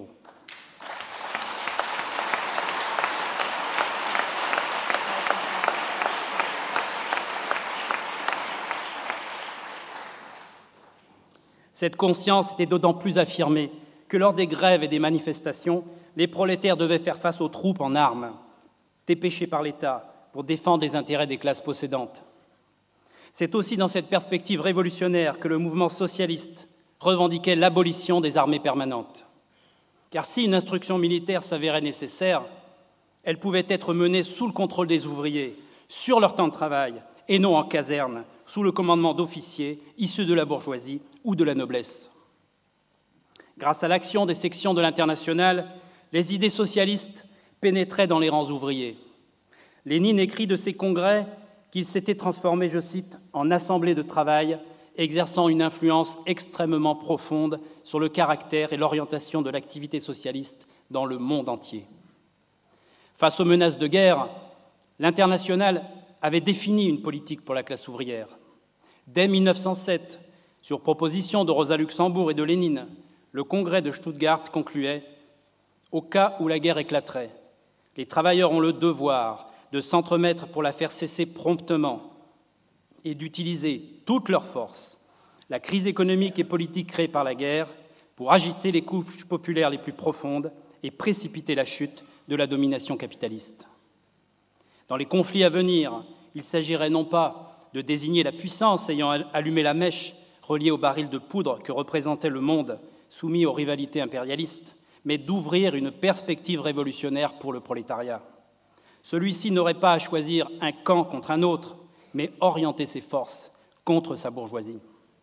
Speaker 2: Cette conscience était d'autant plus affirmée que lors des grèves et des manifestations, les prolétaires devaient faire face aux troupes en armes, dépêchées par l'État pour défendre les intérêts des classes possédantes. C'est aussi dans cette perspective révolutionnaire que le mouvement socialiste revendiquait l'abolition des armées permanentes. Car si une instruction militaire s'avérait nécessaire, elle pouvait être menée sous le contrôle des ouvriers, sur leur temps de travail, et non en caserne, sous le commandement d'officiers issus de la bourgeoisie ou de la noblesse. Grâce à l'action des sections de l'Internationale, les idées socialistes pénétraient dans les rangs ouvriers. Lénine écrit de ses congrès qu'il s'était transformé, je cite, en assemblée de travail, exerçant une influence extrêmement profonde sur le caractère et l'orientation de l'activité socialiste dans le monde entier. Face aux menaces de guerre, l'Internationale avait défini une politique pour la classe ouvrière. Dès mille neuf cent sept, sur proposition de Rosa Luxembourg et de Lénine, le congrès de Stuttgart concluait « Au cas où la guerre éclaterait, les travailleurs ont le devoir de s'entremettre pour la faire cesser promptement et d'utiliser toutes leurs forces, la crise économique et politique créée par la guerre, pour agiter les couches populaires les plus profondes et précipiter la chute de la domination capitaliste. Dans les conflits à venir, il s'agirait non pas de désigner la puissance ayant allumé la mèche reliée au baril de poudre que représentait le monde soumis aux rivalités impérialistes, mais d'ouvrir une perspective révolutionnaire pour le prolétariat. Celui-ci n'aurait pas à choisir un camp contre un autre, mais orienter ses forces contre sa bourgeoisie.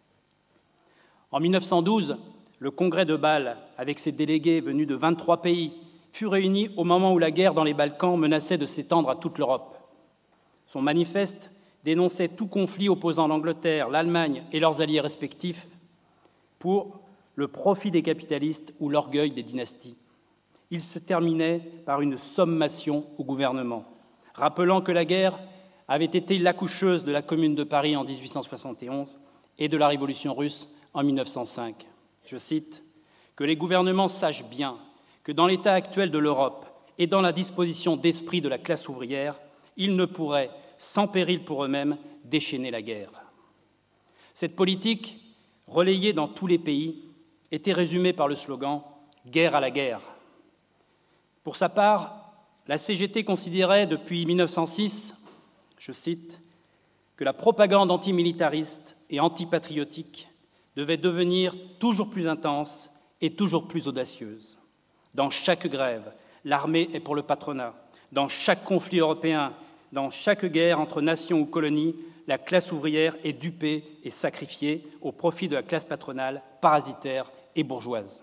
Speaker 2: En mille neuf cent douze, le congrès de Bâle, avec ses délégués venus de vingt-trois pays, fut réuni au moment où la guerre dans les Balkans menaçait de s'étendre à toute l'Europe. Son manifeste dénonçait tout conflit opposant l'Angleterre, l'Allemagne et leurs alliés respectifs pour le profit des capitalistes ou l'orgueil des dynasties. Il se terminait par une sommation au gouvernement, rappelant que la guerre avait été l'accoucheuse de la Commune de Paris en dix-huit cent soixante et onze et de la Révolution russe en mille neuf cent cinq. Je cite « Que les gouvernements sachent bien que dans l'état actuel de l'Europe et dans la disposition d'esprit de la classe ouvrière, ils ne pourraient, sans péril pour eux-mêmes, déchaîner la guerre. » Cette politique, relayée dans tous les pays, était résumée par le slogan « Guerre à la guerre ». Pour sa part, la C G T considérait depuis mille neuf cent six, je cite, que la propagande antimilitariste et antipatriotique devait devenir toujours plus intense et toujours plus audacieuse. Dans chaque grève, l'armée est pour le patronat. Dans chaque conflit européen, dans chaque guerre entre nations ou colonies, la classe ouvrière est dupée et sacrifiée au profit de la classe patronale, parasitaire et bourgeoise.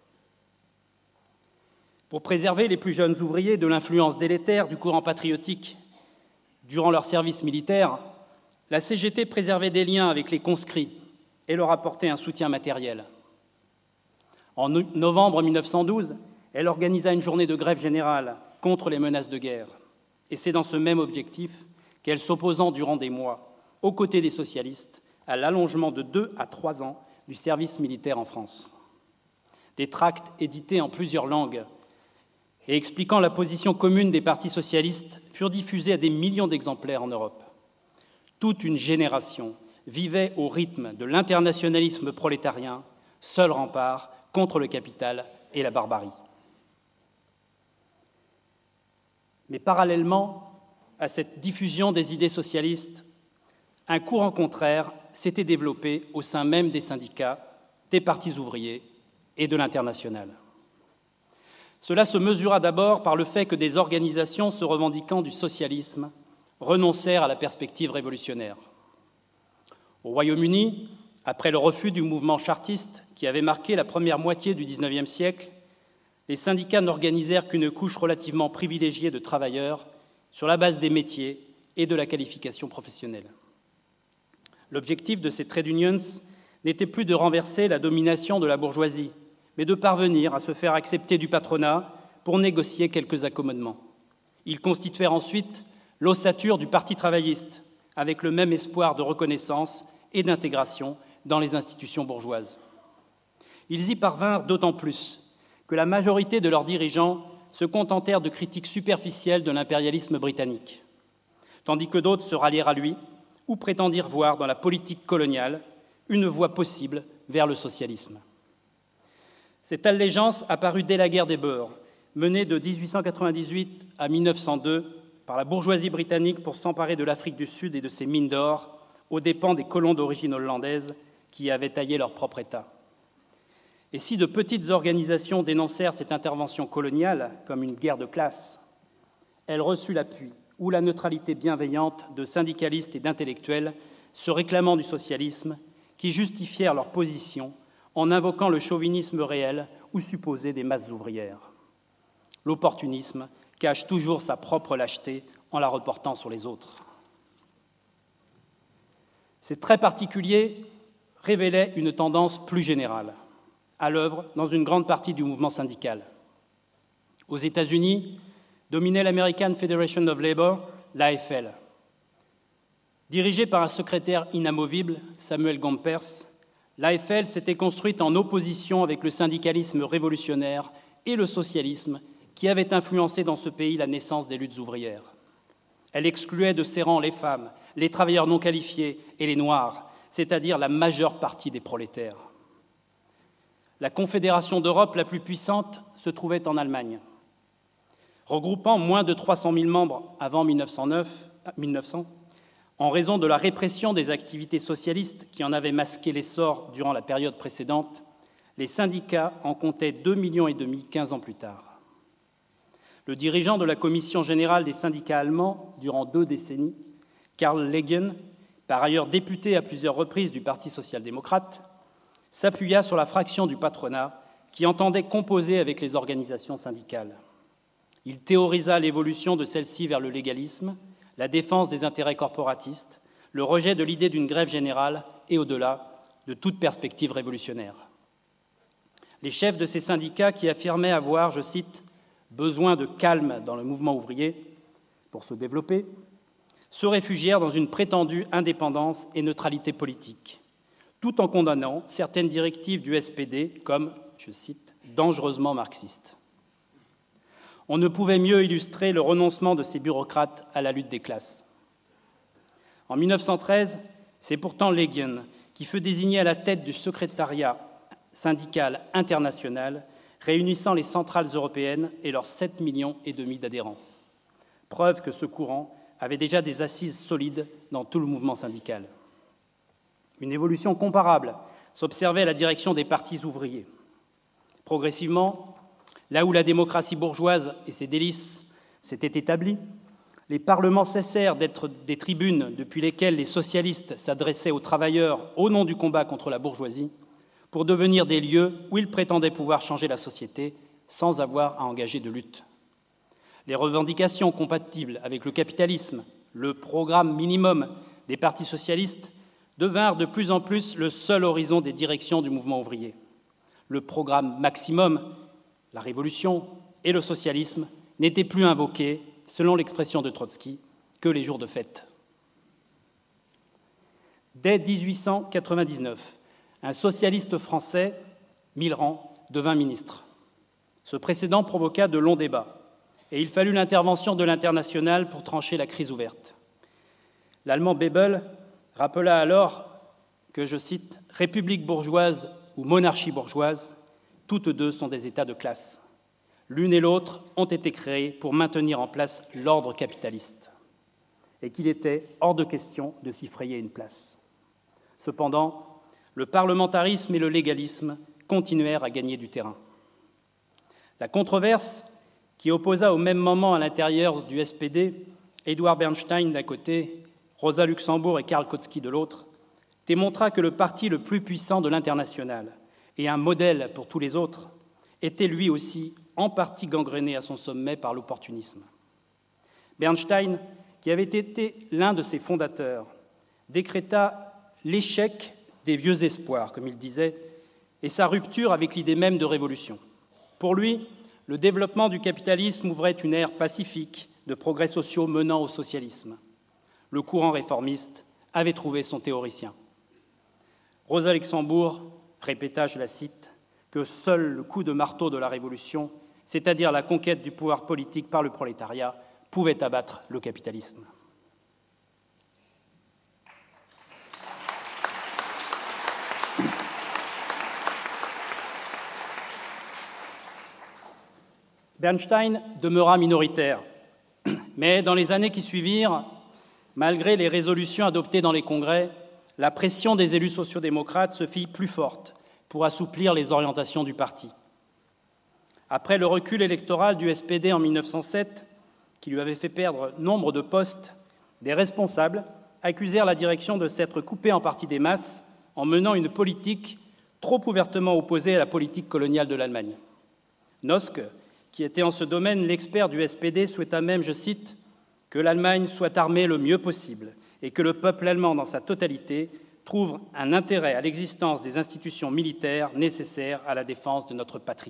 Speaker 2: Pour préserver les plus jeunes ouvriers de l'influence délétère du courant patriotique durant leur service militaire, la C G T préservait des liens avec les conscrits et leur apportait un soutien matériel. En novembre mille neuf cent douze, elle organisa une journée de grève générale contre les menaces de guerre. Et c'est dans ce même objectif qu'elle, s'opposant durant des mois, aux côtés des socialistes, à l'allongement de deux à trois ans du service militaire en France. Des tracts édités en plusieurs langues et expliquant la position commune des partis socialistes furent diffusés à des millions d'exemplaires en Europe. Toute une génération vivait au rythme de l'internationalisme prolétarien, seul rempart contre le capital et la barbarie. Mais parallèlement à cette diffusion des idées socialistes, un courant contraire s'était développé au sein même des syndicats, des partis ouvriers et de l'Internationale. Cela se mesura d'abord par le fait que des organisations se revendiquant du socialisme renoncèrent à la perspective révolutionnaire. Au Royaume-Uni, après le refus du mouvement chartiste qui avait marqué la première moitié du dix-neuvième siècle, les syndicats n'organisèrent qu'une couche relativement privilégiée de travailleurs sur la base des métiers et de la qualification professionnelle. L'objectif de ces trade unions n'était plus de renverser la domination de la bourgeoisie, mais de parvenir à se faire accepter du patronat pour négocier quelques accommodements. Ils constituèrent ensuite l'ossature du Parti travailliste, avec le même espoir de reconnaissance et d'intégration dans les institutions bourgeoises. Ils y parvinrent d'autant plus que la majorité de leurs dirigeants se contentèrent de critiques superficielles de l'impérialisme britannique, tandis que d'autres se rallièrent à lui ou prétendirent voir dans la politique coloniale une voie possible vers le socialisme. Cette allégeance apparut dès la guerre des Beurs, menée de dix-huit cent quatre-vingt-dix-huit à mille neuf cent deux par la bourgeoisie britannique pour s'emparer de l'Afrique du Sud et de ses mines d'or, aux dépens des colons d'origine hollandaise qui y avaient taillé leur propre État. Et si de petites organisations dénoncèrent cette intervention coloniale comme une guerre de classe, elle reçut l'appui ou la neutralité bienveillante de syndicalistes et d'intellectuels se réclamant du socialisme qui justifièrent leur position en invoquant le chauvinisme réel ou supposé des masses ouvrières. L'opportunisme cache toujours sa propre lâcheté en la reportant sur les autres. Ces traits particuliers révélaient une tendance plus générale, à l'œuvre dans une grande partie du mouvement syndical. Aux États-Unis, dominait l'American Federation of Labor, l'A F L. Dirigée par un secrétaire inamovible, Samuel Gompers, l'A F L s'était construite en opposition avec le syndicalisme révolutionnaire et le socialisme qui avaient influencé dans ce pays la naissance des luttes ouvrières. Elle excluait de ses rangs les femmes, les travailleurs non qualifiés et les Noirs, c'est-à-dire la majeure partie des prolétaires. La Confédération d'Europe la plus puissante se trouvait en Allemagne. Regroupant moins de trois cent mille membres avant mille neuf cent neuf, mille neuf cents, en raison de la répression des activités socialistes qui en avaient masqué l'essor durant la période précédente, les syndicats en comptaient deux millions et demi quinze ans plus tard. Le dirigeant de la Commission générale des syndicats allemands durant deux décennies, Karl Leggen, par ailleurs député à plusieurs reprises du Parti social-démocrate, s'appuya sur la fraction du patronat qui entendait composer avec les organisations syndicales. Il théorisa l'évolution de celle-ci vers le légalisme, la défense des intérêts corporatistes, le rejet de l'idée d'une grève générale et, au-delà, de toute perspective révolutionnaire. Les chefs de ces syndicats qui affirmaient avoir, je cite, « besoin de calme dans le mouvement ouvrier pour se développer », se réfugièrent dans une prétendue indépendance et neutralité politique, tout en condamnant certaines directives du S P D comme, je cite, « dangereusement marxistes ». On ne pouvait mieux illustrer le renoncement de ces bureaucrates à la lutte des classes. En mille neuf cent treize, c'est pourtant Leggen qui fut désigné à la tête du secrétariat syndical international réunissant les centrales européennes et leurs sept millions et demi d'adhérents. Preuve que ce courant avait déjà des assises solides dans tout le mouvement syndical. Une évolution comparable s'observait à la direction des partis ouvriers. Progressivement, là où la démocratie bourgeoise et ses délices s'étaient établies, les parlements cessèrent d'être des tribunes depuis lesquelles les socialistes s'adressaient aux travailleurs au nom du combat contre la bourgeoisie, pour devenir des lieux où ils prétendaient pouvoir changer la société sans avoir à engager de lutte. Les revendications compatibles avec le capitalisme, le programme minimum des partis socialistes, devinrent de plus en plus le seul horizon des directions du mouvement ouvrier. Le programme maximum, la révolution et le socialisme, n'étaient plus invoqués, selon l'expression de Trotsky, que les jours de fête. Dès dix-huit cent quatre-vingt-dix-neuf, un socialiste français, Millerand, devint ministre. Ce précédent provoqua de longs débats, et il fallut l'intervention de l'Internationale pour trancher la crise ouverte. L'Allemand Bebel rappela alors que, je cite, « République bourgeoise ou monarchie bourgeoise, toutes deux sont des états de classe. L'une et l'autre ont été créées pour maintenir en place l'ordre capitaliste, et qu'il était hors de question de s'y frayer une place. » Cependant, le parlementarisme et le légalisme continuèrent à gagner du terrain. La controverse qui opposa au même moment à l'intérieur du S P D Édouard Bernstein d'un côté, Rosa Luxembourg et Karl Kautsky de l'autre, démontra que le parti le plus puissant de l'Internationale et un modèle pour tous les autres était lui aussi en partie gangréné à son sommet par l'opportunisme. Bernstein, qui avait été l'un de ses fondateurs, décréta l'échec des vieux espoirs, comme il disait, et sa rupture avec l'idée même de révolution. Pour lui, le développement du capitalisme ouvrait une ère pacifique de progrès sociaux menant au socialisme. Le courant réformiste avait trouvé son théoricien. Rosa Luxembourg répéta, je la cite, que seul le coup de marteau de la Révolution, c'est-à-dire la conquête du pouvoir politique par le prolétariat, pouvait abattre le capitalisme. Bernstein demeura minoritaire, mais dans les années qui suivirent, malgré les résolutions adoptées dans les congrès, la pression des élus sociaux-démocrates se fit plus forte pour assouplir les orientations du parti. Après le recul électoral du S P D en mille neuf cent sept, qui lui avait fait perdre nombre de postes, des responsables accusèrent la direction de s'être coupée en partie des masses en menant une politique trop ouvertement opposée à la politique coloniale de l'Allemagne. Noske, qui était en ce domaine l'expert du S P D, souhaita même, je cite, « que l'Allemagne soit armée le mieux possible et que le peuple allemand dans sa totalité trouve un intérêt à l'existence des institutions militaires nécessaires à la défense de notre patrie. »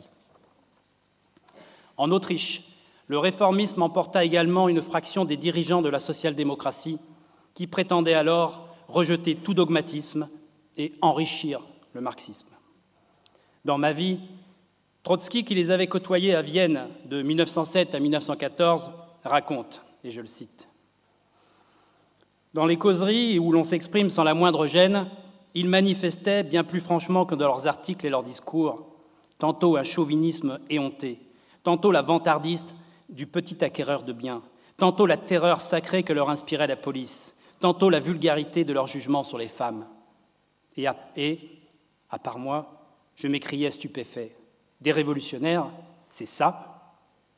Speaker 2: En Autriche, le réformisme emporta également une fraction des dirigeants de la social-démocratie qui prétendaient alors rejeter tout dogmatisme et enrichir le marxisme. Dans Ma vie, Trotsky, qui les avait côtoyés à Vienne de mille neuf cent sept à mille neuf cent quatorze, raconte, et je le cite, « Dans les causeries où l'on s'exprime sans la moindre gêne, ils manifestaient, bien plus franchement que dans leurs articles et leurs discours, tantôt un chauvinisme éhonté, tantôt la vantardiste du petit acquéreur de biens, tantôt la terreur sacrée que leur inspirait la police, tantôt la vulgarité de leur jugement sur les femmes. Et à, et, à part moi, je m'écriais stupéfait. Des révolutionnaires, c'est ça ?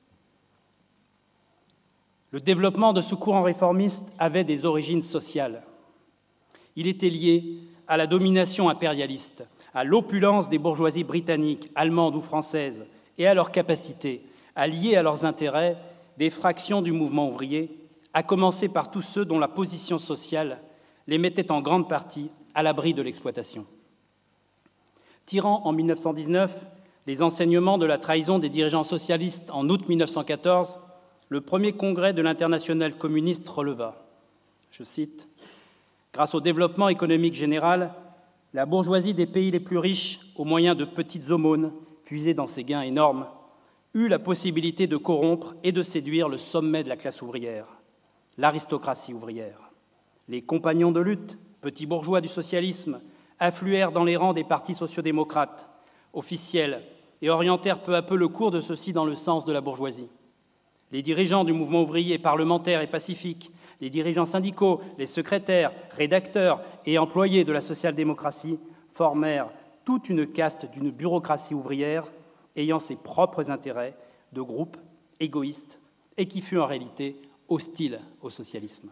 Speaker 2: Le développement de ce courant réformiste avait des origines sociales. Il était lié à la domination impérialiste, à l'opulence des bourgeoisies britanniques, allemandes ou françaises, et à leur capacité à lier à leurs intérêts des fractions du mouvement ouvrier, à commencer par tous ceux dont la position sociale les mettait en grande partie à l'abri de l'exploitation. Tirant en mille neuf cent dix-neuf les enseignements de la trahison des dirigeants socialistes en août mille neuf cent quatorze, le premier congrès de l'Internationale communiste releva, je cite, « Grâce au développement économique général, la bourgeoisie des pays les plus riches, au moyen de petites aumônes puisées dans ses gains énormes, eut la possibilité de corrompre et de séduire le sommet de la classe ouvrière, l'aristocratie ouvrière. Les compagnons de lutte, petits bourgeois du socialisme, affluèrent dans les rangs des partis sociodémocrates, officiels, et orientèrent peu à peu le cours de ceux-ci dans le sens de la bourgeoisie. Les dirigeants du mouvement ouvrier, parlementaire et pacifique, Les dirigeants syndicaux, les secrétaires, rédacteurs et employés de la social-démocratie formèrent toute une caste d'une bureaucratie ouvrière ayant ses propres intérêts de groupe égoïste et qui fut en réalité hostile au socialisme.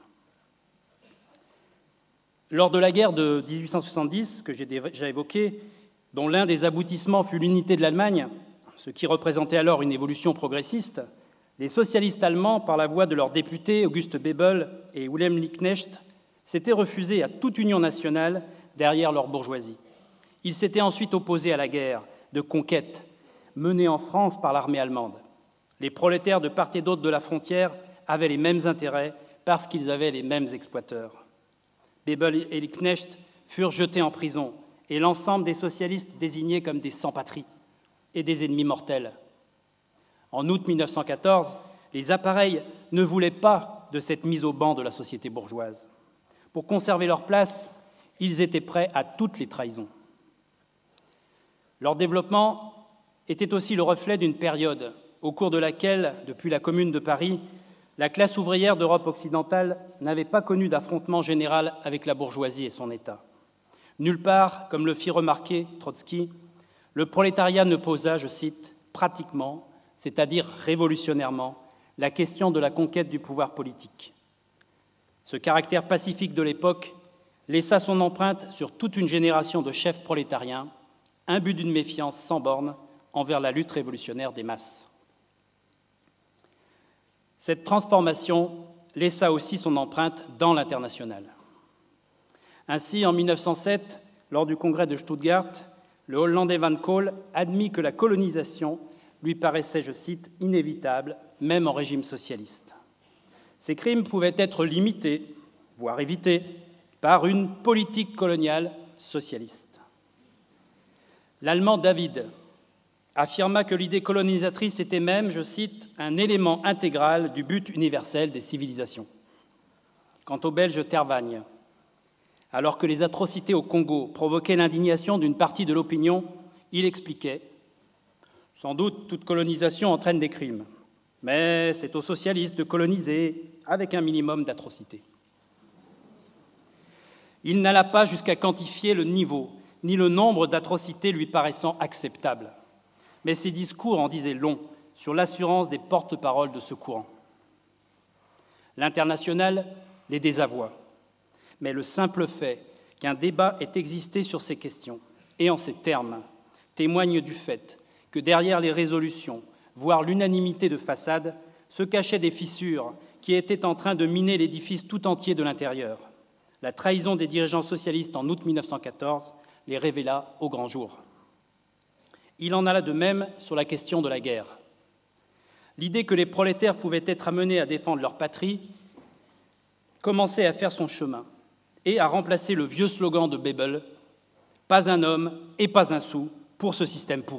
Speaker 2: Lors de la guerre de dix-huit cent soixante-dix, que j'ai déjà évoquée, dont l'un des aboutissements fut l'unité de l'Allemagne, ce qui représentait alors une évolution progressiste, les socialistes allemands, par la voix de leurs députés August Bebel et Wilhelm Liebknecht, s'étaient refusés à toute union nationale derrière leur bourgeoisie. Ils s'étaient ensuite opposés à la guerre de conquête menée en France par l'armée allemande. Les prolétaires de part et d'autre de la frontière avaient les mêmes intérêts parce qu'ils avaient les mêmes exploiteurs. Bebel et Liebknecht furent jetés en prison et l'ensemble des socialistes désignés comme des sans-patrie et des ennemis mortels. En août mille neuf cent quatorze, les appareils ne voulaient pas de cette mise au ban de la société bourgeoise. Pour conserver leur place, ils étaient prêts à toutes les trahisons. Leur développement était aussi le reflet d'une période au cours de laquelle, depuis la Commune de Paris, la classe ouvrière d'Europe occidentale n'avait pas connu d'affrontement général avec la bourgeoisie et son État. Nulle part, comme le fit remarquer Trotsky, le prolétariat ne posa, je cite, pratiquement, c'est-à-dire révolutionnairement, la question de la conquête du pouvoir politique. Ce caractère pacifique de l'époque laissa son empreinte sur toute une génération de chefs prolétariens, imbus d'une méfiance sans bornes envers la lutte révolutionnaire des masses. Cette transformation laissa aussi son empreinte dans l'international. Ainsi, en mille neuf cent sept, lors du congrès de Stuttgart, le Hollandais Van Cole admit que la colonisation lui paraissait, je cite, « inévitable, même en régime socialiste ». Ces crimes pouvaient être limités, voire évités, par une politique coloniale socialiste. L'Allemand David affirma que l'idée colonisatrice était même, je cite, « un élément intégral du but universel des civilisations ». Quant au Belge Tervagne, alors que les atrocités au Congo provoquaient l'indignation d'une partie de l'opinion, il expliquait « Sans doute, toute colonisation entraîne des crimes, mais c'est aux socialistes de coloniser avec un minimum d'atrocités. » Il n'alla pas jusqu'à quantifier le niveau ni le nombre d'atrocités lui paraissant acceptables, mais ses discours en disaient long sur l'assurance des porte-paroles de ce courant. L'international les désavoua, mais le simple fait qu'un débat ait existé sur ces questions, et en ces termes, témoigne du fait que derrière les résolutions, voire l'unanimité de façade, se cachaient des fissures qui étaient en train de miner l'édifice tout entier de l'intérieur. La trahison des dirigeants socialistes en août mille neuf cent quatorze les révéla au grand jour. Il en alla de même sur la question de la guerre. L'idée que les prolétaires pouvaient être amenés à défendre leur patrie commençait à faire son chemin et à remplacer le vieux slogan de Bebel « Pas un homme et pas un sou pour ce système pourri ».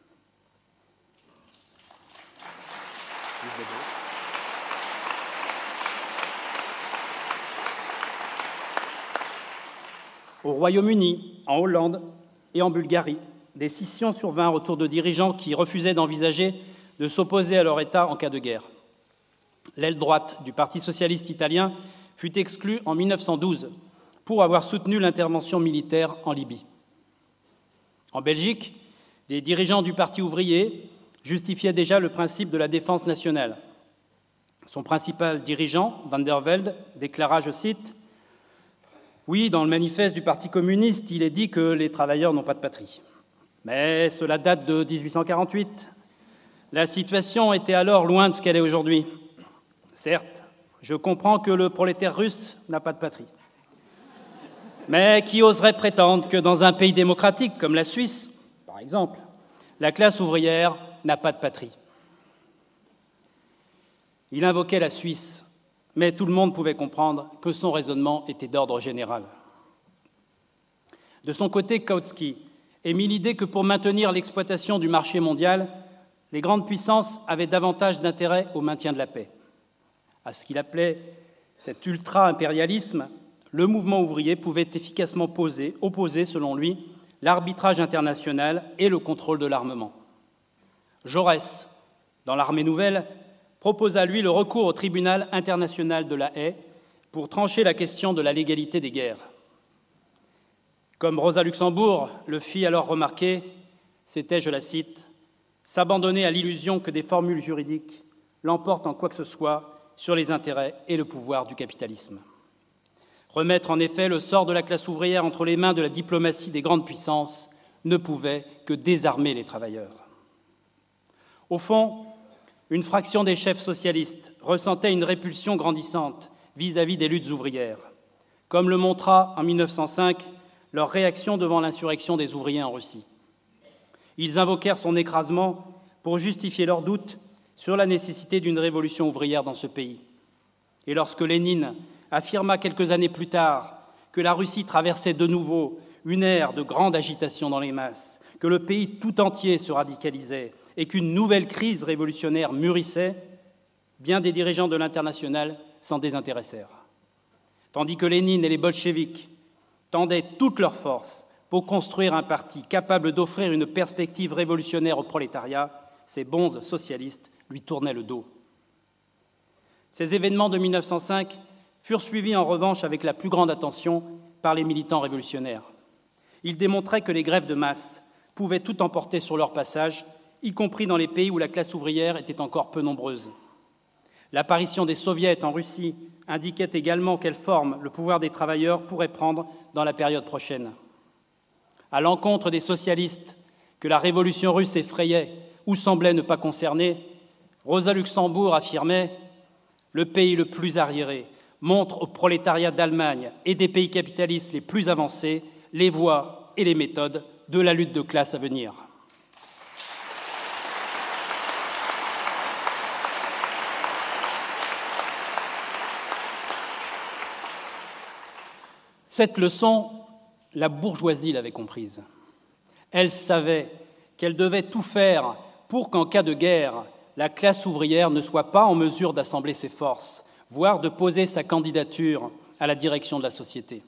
Speaker 2: Au Royaume-Uni, en Hollande et en Bulgarie, des scissions survinrent autour de dirigeants qui refusaient d'envisager de s'opposer à leur État en cas de guerre. L'aile droite du Parti socialiste italien fut exclue en mille neuf cent douze pour avoir soutenu l'intervention militaire en Libye. En Belgique, des dirigeants du Parti ouvrier justifiaient déjà le principe de la défense nationale. Son principal dirigeant, Van der Velde, déclara, je cite, « Oui, dans le manifeste du Parti communiste, il est dit que les travailleurs n'ont pas de patrie. Mais cela date de dix-huit cent quarante-huit. La situation était alors loin de ce qu'elle est aujourd'hui. Certes, je comprends que le prolétaire russe n'a pas de patrie. Mais qui oserait prétendre que dans un pays démocratique comme la Suisse, par exemple, la classe ouvrière n'a pas de patrie ?» Il invoquait la Suisse, mais tout le monde pouvait comprendre que son raisonnement était d'ordre général. De son côté, Kautsky émit l'idée que pour maintenir l'exploitation du marché mondial, les grandes puissances avaient davantage d'intérêt au maintien de la paix. À ce qu'il appelait cet ultra-impérialisme, le mouvement ouvrier pouvait efficacement poser, opposer, selon lui, l'arbitrage international et le contrôle de l'armement. Jaurès, dans l'Armée nouvelle, proposa lui le recours au tribunal international de la Haye, pour trancher la question de la légalité des guerres. Comme Rosa Luxembourg le fit alors remarquer, c'était, je la cite, « s'abandonner à l'illusion que des formules juridiques l'emportent en quoi que ce soit sur les intérêts et le pouvoir du capitalisme. » Remettre en effet le sort de la classe ouvrière entre les mains de la diplomatie des grandes puissances ne pouvait que désarmer les travailleurs. Au fond, une fraction des chefs socialistes ressentait une répulsion grandissante vis-à-vis des luttes ouvrières, comme le montra en mille neuf cent cinq leur réaction devant l'insurrection des ouvriers en Russie. Ils invoquèrent son écrasement pour justifier leurs doutes sur la nécessité d'une révolution ouvrière dans ce pays. Et lorsque Lénine affirma quelques années plus tard que la Russie traversait de nouveau une ère de grande agitation dans les masses, que le pays tout entier se radicalisait et qu'une nouvelle crise révolutionnaire mûrissait, bien des dirigeants de l'Internationale s'en désintéressèrent. Tandis que Lénine et les bolcheviks tendaient toutes leurs forces pour construire un parti capable d'offrir une perspective révolutionnaire au prolétariat, ces bons socialistes lui tournaient le dos. Ces événements de mille neuf cent cinq furent suivis en revanche avec la plus grande attention par les militants révolutionnaires. Ils démontraient que les grèves de masse pouvaient tout emporter sur leur passage, y compris dans les pays où la classe ouvrière était encore peu nombreuse. L'apparition des soviets en Russie indiquait également quelle forme le pouvoir des travailleurs pourrait prendre dans la période prochaine. À l'encontre des socialistes que la révolution russe effrayait ou semblait ne pas concerner, Rosa Luxembourg affirmait « Le pays le plus arriéré montre au prolétariat d'Allemagne et des pays capitalistes les plus avancés les voies et les méthodes de la lutte de classe à venir. » Cette leçon, la bourgeoisie l'avait comprise. Elle savait qu'elle devait tout faire pour qu'en cas de guerre, la classe ouvrière ne soit pas en mesure d'assembler ses forces, voire de poser sa candidature à la direction de la société.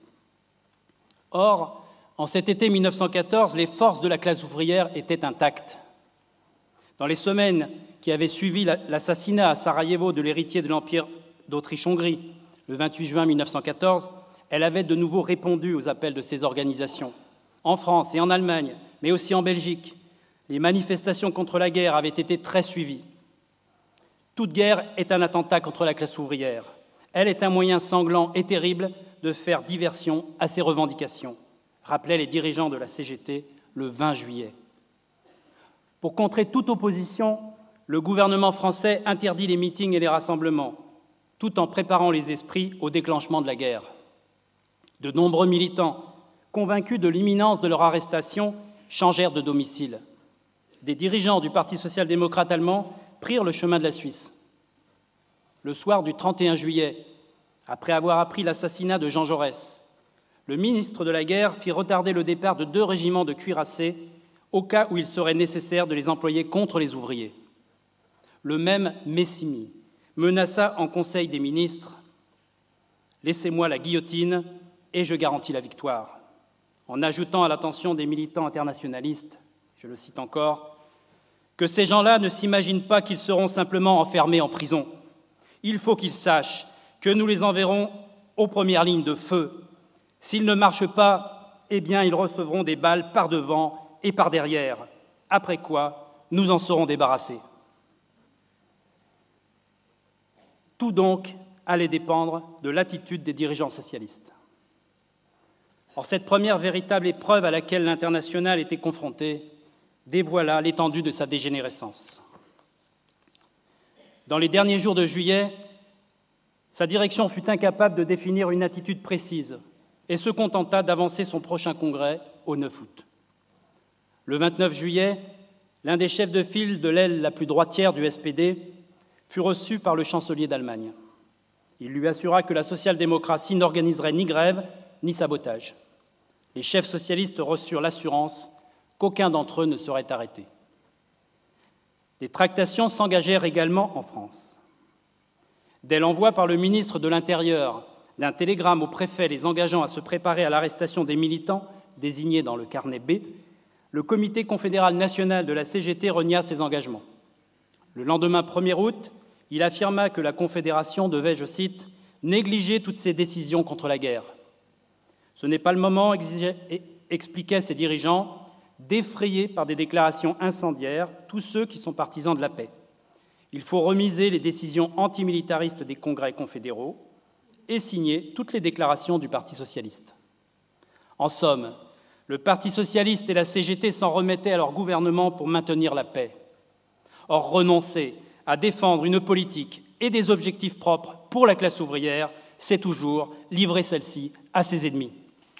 Speaker 2: Or, en cet été mille neuf cent quatorze, les forces de la classe ouvrière étaient intactes. Dans les semaines qui avaient suivi l'assassinat à Sarajevo de l'héritier de l'Empire d'Autriche-Hongrie, le vingt-huit juin mille neuf cent quatorze, elle avait de nouveau répondu aux appels de ces organisations. En France et en Allemagne, mais aussi en Belgique, les manifestations contre la guerre avaient été très suivies. Toute guerre est un attentat contre la classe ouvrière. Elle est un moyen sanglant et terrible de faire diversion à ses revendications, rappelaient les dirigeants de la C G T le vingt juillet. Pour contrer toute opposition, le gouvernement français interdit les meetings et les rassemblements, tout en préparant les esprits au déclenchement de la guerre. De nombreux militants, convaincus de l'imminence de leur arrestation, changèrent de domicile. Des dirigeants du Parti social-démocrate allemand prirent le chemin de la Suisse. Le soir du trente et un juillet, après avoir appris l'assassinat de Jean Jaurès, le ministre de la Guerre fit retarder le départ de deux régiments de cuirassés au cas où il serait nécessaire de les employer contre les ouvriers. Le même Messimy menaça en Conseil des ministres « Laissez-moi la guillotine et je garantis la victoire », en ajoutant à l'attention des militants internationalistes, je le cite encore, que ces gens-là ne s'imaginent pas qu'ils seront simplement enfermés en prison. Il faut qu'ils sachent que nous les enverrons aux premières lignes de feu. S'ils ne marchent pas, eh bien, ils recevront des balles par devant et par derrière, après quoi nous en serons débarrassés. Tout donc allait dépendre de l'attitude des dirigeants socialistes. Or, cette première véritable épreuve à laquelle l'Internationale était confrontée dévoila l'étendue de sa dégénérescence. Dans les derniers jours de juillet, sa direction fut incapable de définir une attitude précise et se contenta d'avancer son prochain congrès au neuf août. Le vingt-neuf juillet, l'un des chefs de file de l'aile la plus droitière du S P D fut reçu par le chancelier d'Allemagne. Il lui assura que la social-démocratie n'organiserait ni grève ni sabotage. Les chefs socialistes reçurent l'assurance qu'aucun d'entre eux ne serait arrêté. Des tractations s'engagèrent également en France. Dès l'envoi par le ministre de l'Intérieur d'un télégramme au préfet les engageant à se préparer à l'arrestation des militants désignés dans le carnet B, le comité confédéral national de la C G T renia ses engagements. Le lendemain premier août, il affirma que la Confédération devait, je cite, « négliger toutes ces décisions contre la guerre. Ce n'est pas le moment, expliquaient ces dirigeants, d'effrayer par des déclarations incendiaires tous ceux qui sont partisans de la paix. Il faut remiser les décisions antimilitaristes des congrès confédéraux et signer toutes les déclarations du Parti socialiste. En somme, le Parti socialiste et la C G T s'en remettaient à leur gouvernement pour maintenir la paix. Or, renoncer à défendre une politique et des objectifs propres pour la classe ouvrière, c'est toujours livrer celle-ci à ses ennemis.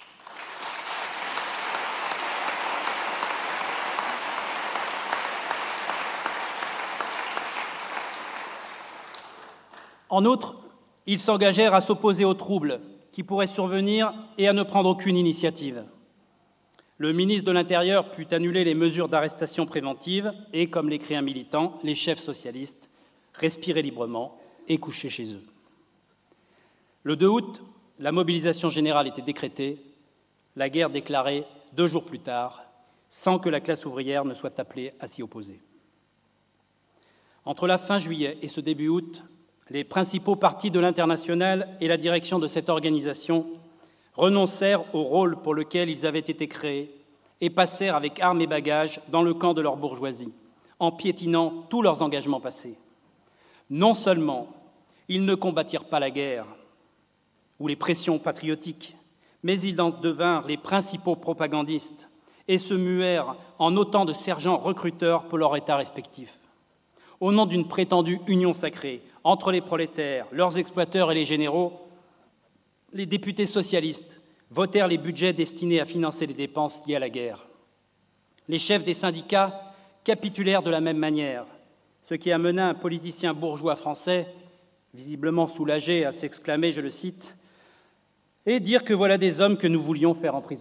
Speaker 2: En outre, ils s'engagèrent à s'opposer aux troubles qui pourraient survenir et à ne prendre aucune initiative. Le ministre de l'Intérieur put annuler les mesures d'arrestation préventive et, comme l'écrit un militant, les chefs socialistes respiraient librement et couchaient chez eux. Le deux août, la mobilisation générale était décrétée, la guerre déclarée deux jours plus tard, sans que la classe ouvrière ne soit appelée à s'y opposer. Entre la fin juillet et ce début août, les principaux partis de l'Internationale et la direction de cette organisation renoncèrent au rôle pour lequel ils avaient été créés et passèrent avec armes et bagages dans le camp de leur bourgeoisie, en piétinant tous leurs engagements passés. Non seulement ils ne combattirent pas la guerre ou les pressions patriotiques, mais ils en devinrent les principaux propagandistes et se muèrent en autant de sergents recruteurs pour leur État respectif. Au nom d'une prétendue union sacrée entre les prolétaires, leurs exploiteurs et les généraux, les députés socialistes votèrent les budgets destinés à financer les dépenses liées à la guerre. Les chefs des syndicats capitulèrent de la même manière, ce qui amena un politicien bourgeois français, visiblement soulagé, à s'exclamer, je le cite, « et dire que voilà des hommes que nous voulions faire emprisonner ».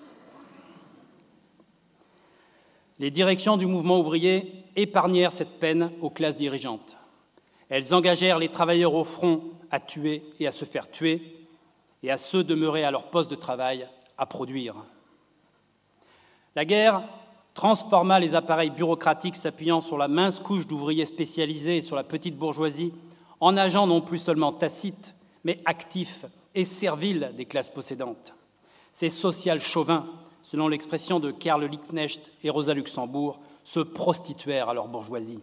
Speaker 2: Les directions du mouvement ouvrier épargnèrent cette peine aux classes dirigeantes. Elles engagèrent les travailleurs au front à tuer et à se faire tuer, et à ceux demeurés à leur poste de travail à produire. La guerre transforma les appareils bureaucratiques s'appuyant sur la mince couche d'ouvriers spécialisés et sur la petite bourgeoisie en agents non plus seulement tacites, mais actifs et serviles des classes possédantes. Ces social-chauvins, selon l'expression de Karl Liebknecht et Rosa Luxembourg, se prostituèrent à leur bourgeoisie.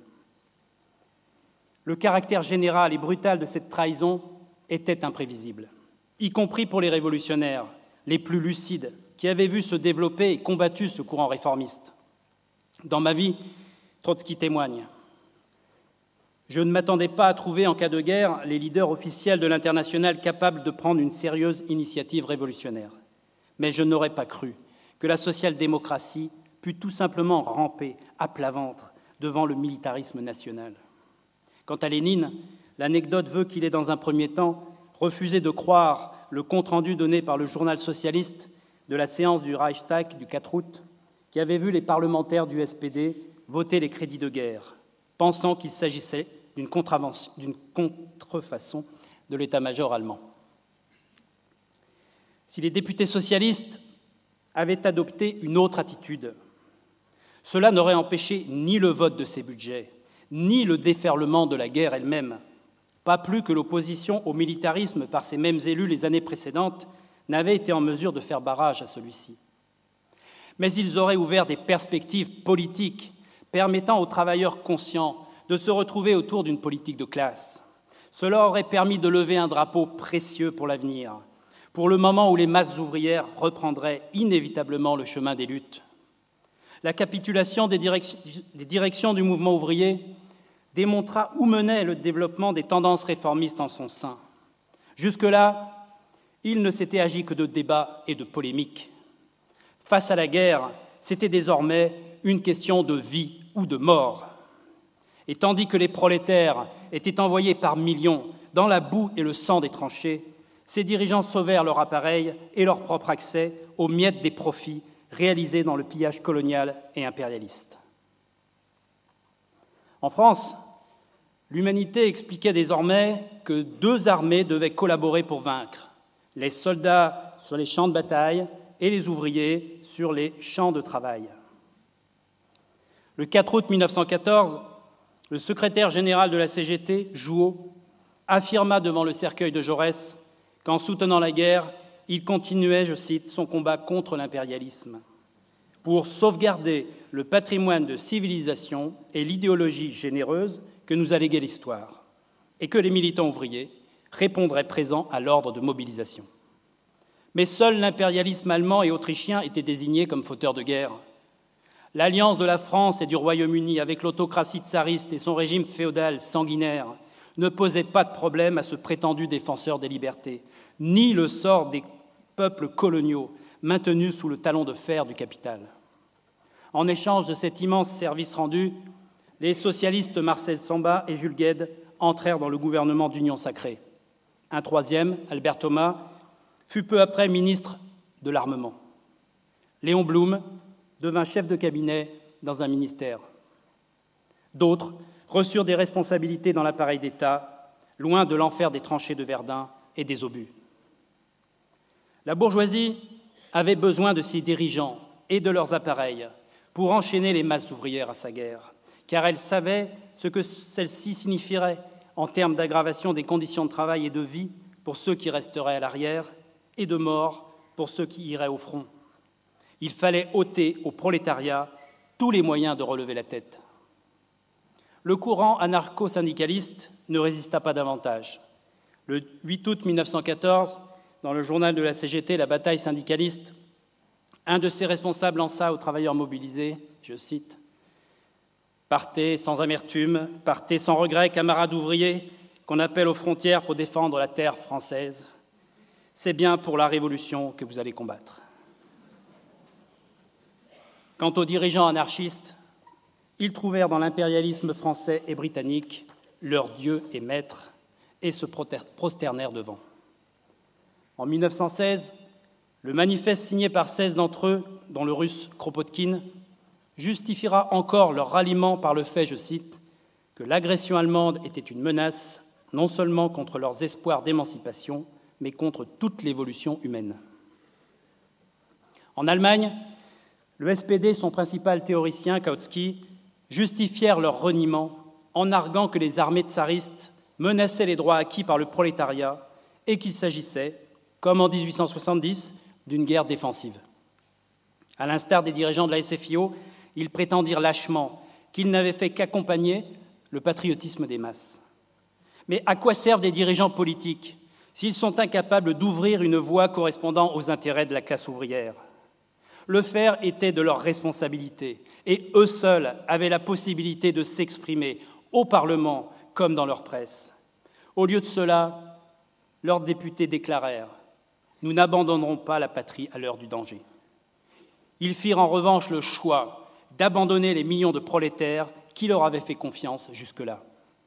Speaker 2: Le caractère général et brutal de cette trahison était imprévisible, y compris pour les révolutionnaires, les plus lucides, qui avaient vu se développer et combattu ce courant réformiste. Dans ma vie, Trotsky témoigne. Je ne m'attendais pas à trouver, en cas de guerre, les leaders officiels de l'Internationale capables de prendre une sérieuse initiative révolutionnaire. Mais je n'aurais pas cru que la social-démocratie pût tout simplement ramper à plat ventre devant le militarisme national. Quant à Lénine, l'anecdote veut qu'il ait, dans un premier temps, refusé de croire le compte-rendu donné par le journal socialiste de la séance du Reichstag du quatre août, qui avait vu les parlementaires du S P D voter les crédits de guerre, pensant qu'il s'agissait d'une d'une contrefaçon de l'état-major allemand. Si les députés socialistes avaient adopté une autre attitude, cela n'aurait empêché ni le vote de ces budgets, ni le déferlement de la guerre elle-même, pas plus que l'opposition au militarisme par ces mêmes élus les années précédentes n'avait été en mesure de faire barrage à celui-ci. Mais ils auraient ouvert des perspectives politiques permettant aux travailleurs conscients de se retrouver autour d'une politique de classe. Cela aurait permis de lever un drapeau précieux pour l'avenir, pour le moment où les masses ouvrières reprendraient inévitablement le chemin des luttes. La capitulation des directions, des directions du mouvement ouvrier démontra où menait le développement des tendances réformistes en son sein. Jusque-là, il ne s'était agi que de débats et de polémiques. Face à la guerre, c'était désormais une question de vie ou de mort. Et tandis que les prolétaires étaient envoyés par millions dans la boue et le sang des tranchées, ces dirigeants sauvèrent leur appareil et leur propre accès aux miettes des profits réalisés dans le pillage colonial et impérialiste. En France, l'humanité expliquait désormais que deux armées devaient collaborer pour vaincre, les soldats sur les champs de bataille et les ouvriers sur les champs de travail. Le quatre août mille neuf cent quatorze, le secrétaire général de la C G T, Jouot, affirma devant le cercueil de Jaurès qu'en soutenant la guerre, il continuait, je cite, son combat contre l'impérialisme, pour sauvegarder le patrimoine de civilisation et l'idéologie généreuse que nous a légué l'histoire, et que les militants ouvriers répondraient présents à l'ordre de mobilisation. Mais seul l'impérialisme allemand et autrichien étaient désignés comme fauteurs de guerre. L'alliance de la France et du Royaume-Uni avec l'autocratie tsariste et son régime féodal sanguinaire ne posait pas de problème à ce prétendu défenseur des libertés, ni le sort des peuples coloniaux maintenus sous le talon de fer du capital. En échange de cet immense service rendu, les socialistes Marcel Samba et Jules Guesde entrèrent dans le gouvernement d'Union sacrée. Un troisième, Albert Thomas, fut peu après ministre de l'Armement. Léon Blum devint chef de cabinet dans un ministère. D'autres reçurent des responsabilités dans l'appareil d'État, loin de l'enfer des tranchées de Verdun et des obus. La bourgeoisie avait besoin de ses dirigeants et de leurs appareils pour enchaîner les masses ouvrières à sa guerre, car elle savait ce que celle-ci signifierait en termes d'aggravation des conditions de travail et de vie pour ceux qui resteraient à l'arrière et de mort pour ceux qui iraient au front. Il fallait ôter au prolétariat tous les moyens de relever la tête. Le courant anarcho-syndicaliste ne résista pas davantage. Le huit août mille neuf cent quatorze, dans le journal de la C G T, La bataille syndicaliste, un de ses responsables lança aux travailleurs mobilisés, je cite, « Partez sans amertume, partez sans regret, camarades ouvriers, qu'on appelle aux frontières pour défendre la terre française. C'est bien pour la Révolution que vous allez combattre. » Quant aux dirigeants anarchistes, ils trouvèrent dans l'impérialisme français et britannique leur dieu et maître et se prosternèrent devant. En mille neuf cent seize, le manifeste signé par seize d'entre eux, dont le russe Kropotkin, justifiera encore leur ralliement par le fait, je cite, que l'agression allemande était une menace non seulement contre leurs espoirs d'émancipation, mais contre toute l'évolution humaine. En Allemagne, le S P D, son principal théoricien, Kautsky, justifièrent leur reniement en arguant que les armées tsaristes menaçaient les droits acquis par le prolétariat et qu'il s'agissait, comme en dix-huit cent soixante-dix, d'une guerre défensive. À l'instar des dirigeants de la S F I O, ils prétendirent lâchement qu'ils n'avaient fait qu'accompagner le patriotisme des masses. Mais à quoi servent des dirigeants politiques s'ils sont incapables d'ouvrir une voie correspondant aux intérêts de la classe ouvrière? Le faire était de leur responsabilité, et eux seuls avaient la possibilité de s'exprimer au Parlement comme dans leur presse. Au lieu de cela, leurs députés déclarèrent « Nous n'abandonnerons pas la patrie à l'heure du danger ». Ils firent en revanche le choix d'abandonner les millions de prolétaires qui leur avaient fait confiance jusque-là.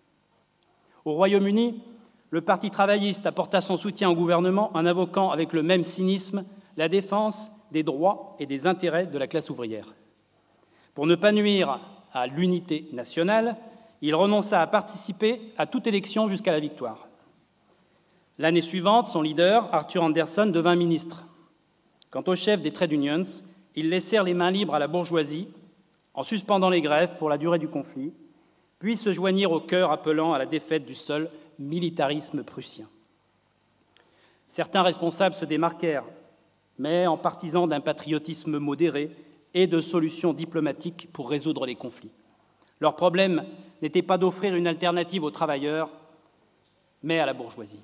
Speaker 2: Au Royaume-Uni, le Parti travailliste apporta son soutien au gouvernement en invoquant avec le même cynisme la défense des droits et des intérêts de la classe ouvrière. Pour ne pas nuire à l'unité nationale, il renonça à participer à toute élection jusqu'à la victoire. L'année suivante, son leader, Arthur Anderson, devint ministre. Quant au chef des trade unions, ils laissèrent les mains libres à la bourgeoisie en suspendant les grèves pour la durée du conflit, puis se joignirent au chœur appelant à la défaite du seul militarisme prussien. Certains responsables se démarquèrent, mais en partisans d'un patriotisme modéré et de solutions diplomatiques pour résoudre les conflits. Leur problème n'était pas d'offrir une alternative aux travailleurs, mais à la bourgeoisie.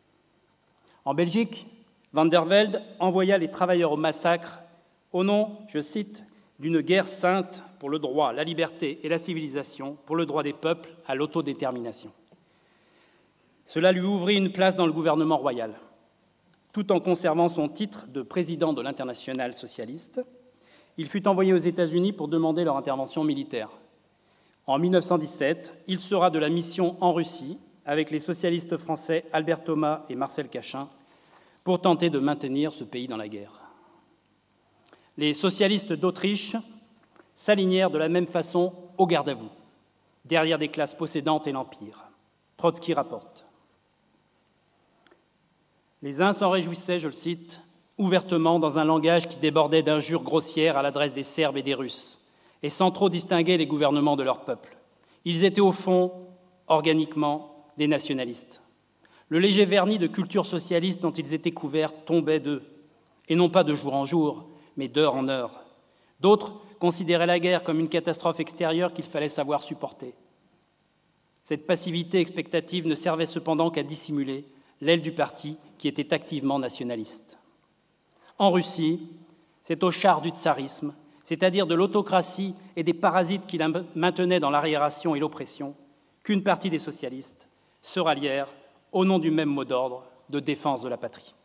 Speaker 2: En Belgique, Van der Velde envoya les travailleurs au massacre au nom, je cite, d'une guerre sainte pour le droit, la liberté et la civilisation, pour le droit des peuples à l'autodétermination. Cela lui ouvrit une place dans le gouvernement royal. Tout en conservant son titre de président de l'Internationale socialiste, il fut envoyé aux États-Unis pour demander leur intervention militaire. En mille neuf cent dix-sept, il sera de la mission en Russie avec les socialistes français Albert Thomas et Marcel Cachin pour tenter de maintenir ce pays dans la guerre. Les socialistes d'Autriche s'alignèrent de la même façon au garde à vous, derrière des classes possédantes et l'Empire. Trotsky rapporte. Les uns s'en réjouissaient, je le cite, ouvertement dans un langage qui débordait d'injures grossières à l'adresse des Serbes et des Russes, et sans trop distinguer les gouvernements de leur peuple. Ils étaient au fond, organiquement, des nationalistes. Le léger vernis de culture socialiste dont ils étaient couverts tombait d'eux, et non pas de jour en jour, mais d'heure en heure. D'autres considéraient la guerre comme une catastrophe extérieure qu'il fallait savoir supporter. Cette passivité expectative ne servait cependant qu'à dissimuler l'aile du parti qui était activement nationaliste. En Russie, c'est au char du tsarisme, c'est-à-dire de l'autocratie et des parasites qui la maintenaient dans l'arriération et l'oppression, qu'une partie des socialistes se rallièrent au nom du même mot d'ordre de défense de la patrie.